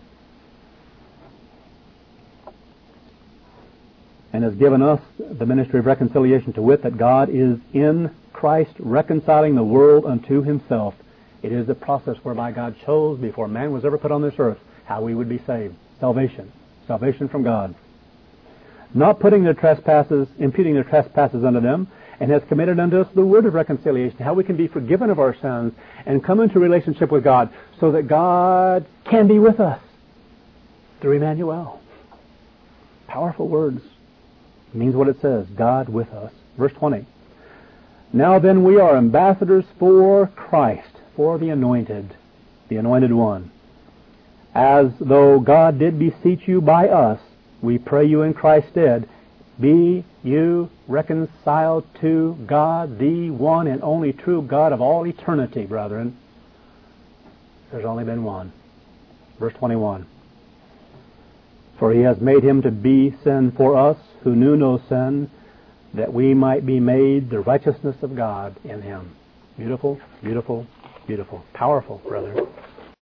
And has given us the ministry of reconciliation, to wit, that God is in Christ reconciling the world unto himself. It is the process whereby God chose, before man was ever put on this earth, how we would be saved. Salvation from God. Not imputing their trespasses unto them, and has committed unto us the word of reconciliation, how we can be forgiven of our sins and come into relationship with God, so that God can be with us through Emmanuel. Powerful words. It means what it says, God with us. Verse 20. Now then we are ambassadors for Christ, for the anointed one. As though God did beseech you by us, we pray you in Christ's stead, be you reconciled to God, the one and only true God of all eternity, brethren. There's only been one. Verse 21. For he has made him to be sin for us, who knew no sin, that we might be made the righteousness of God in him. Beautiful, beautiful, beautiful. Powerful, brethren.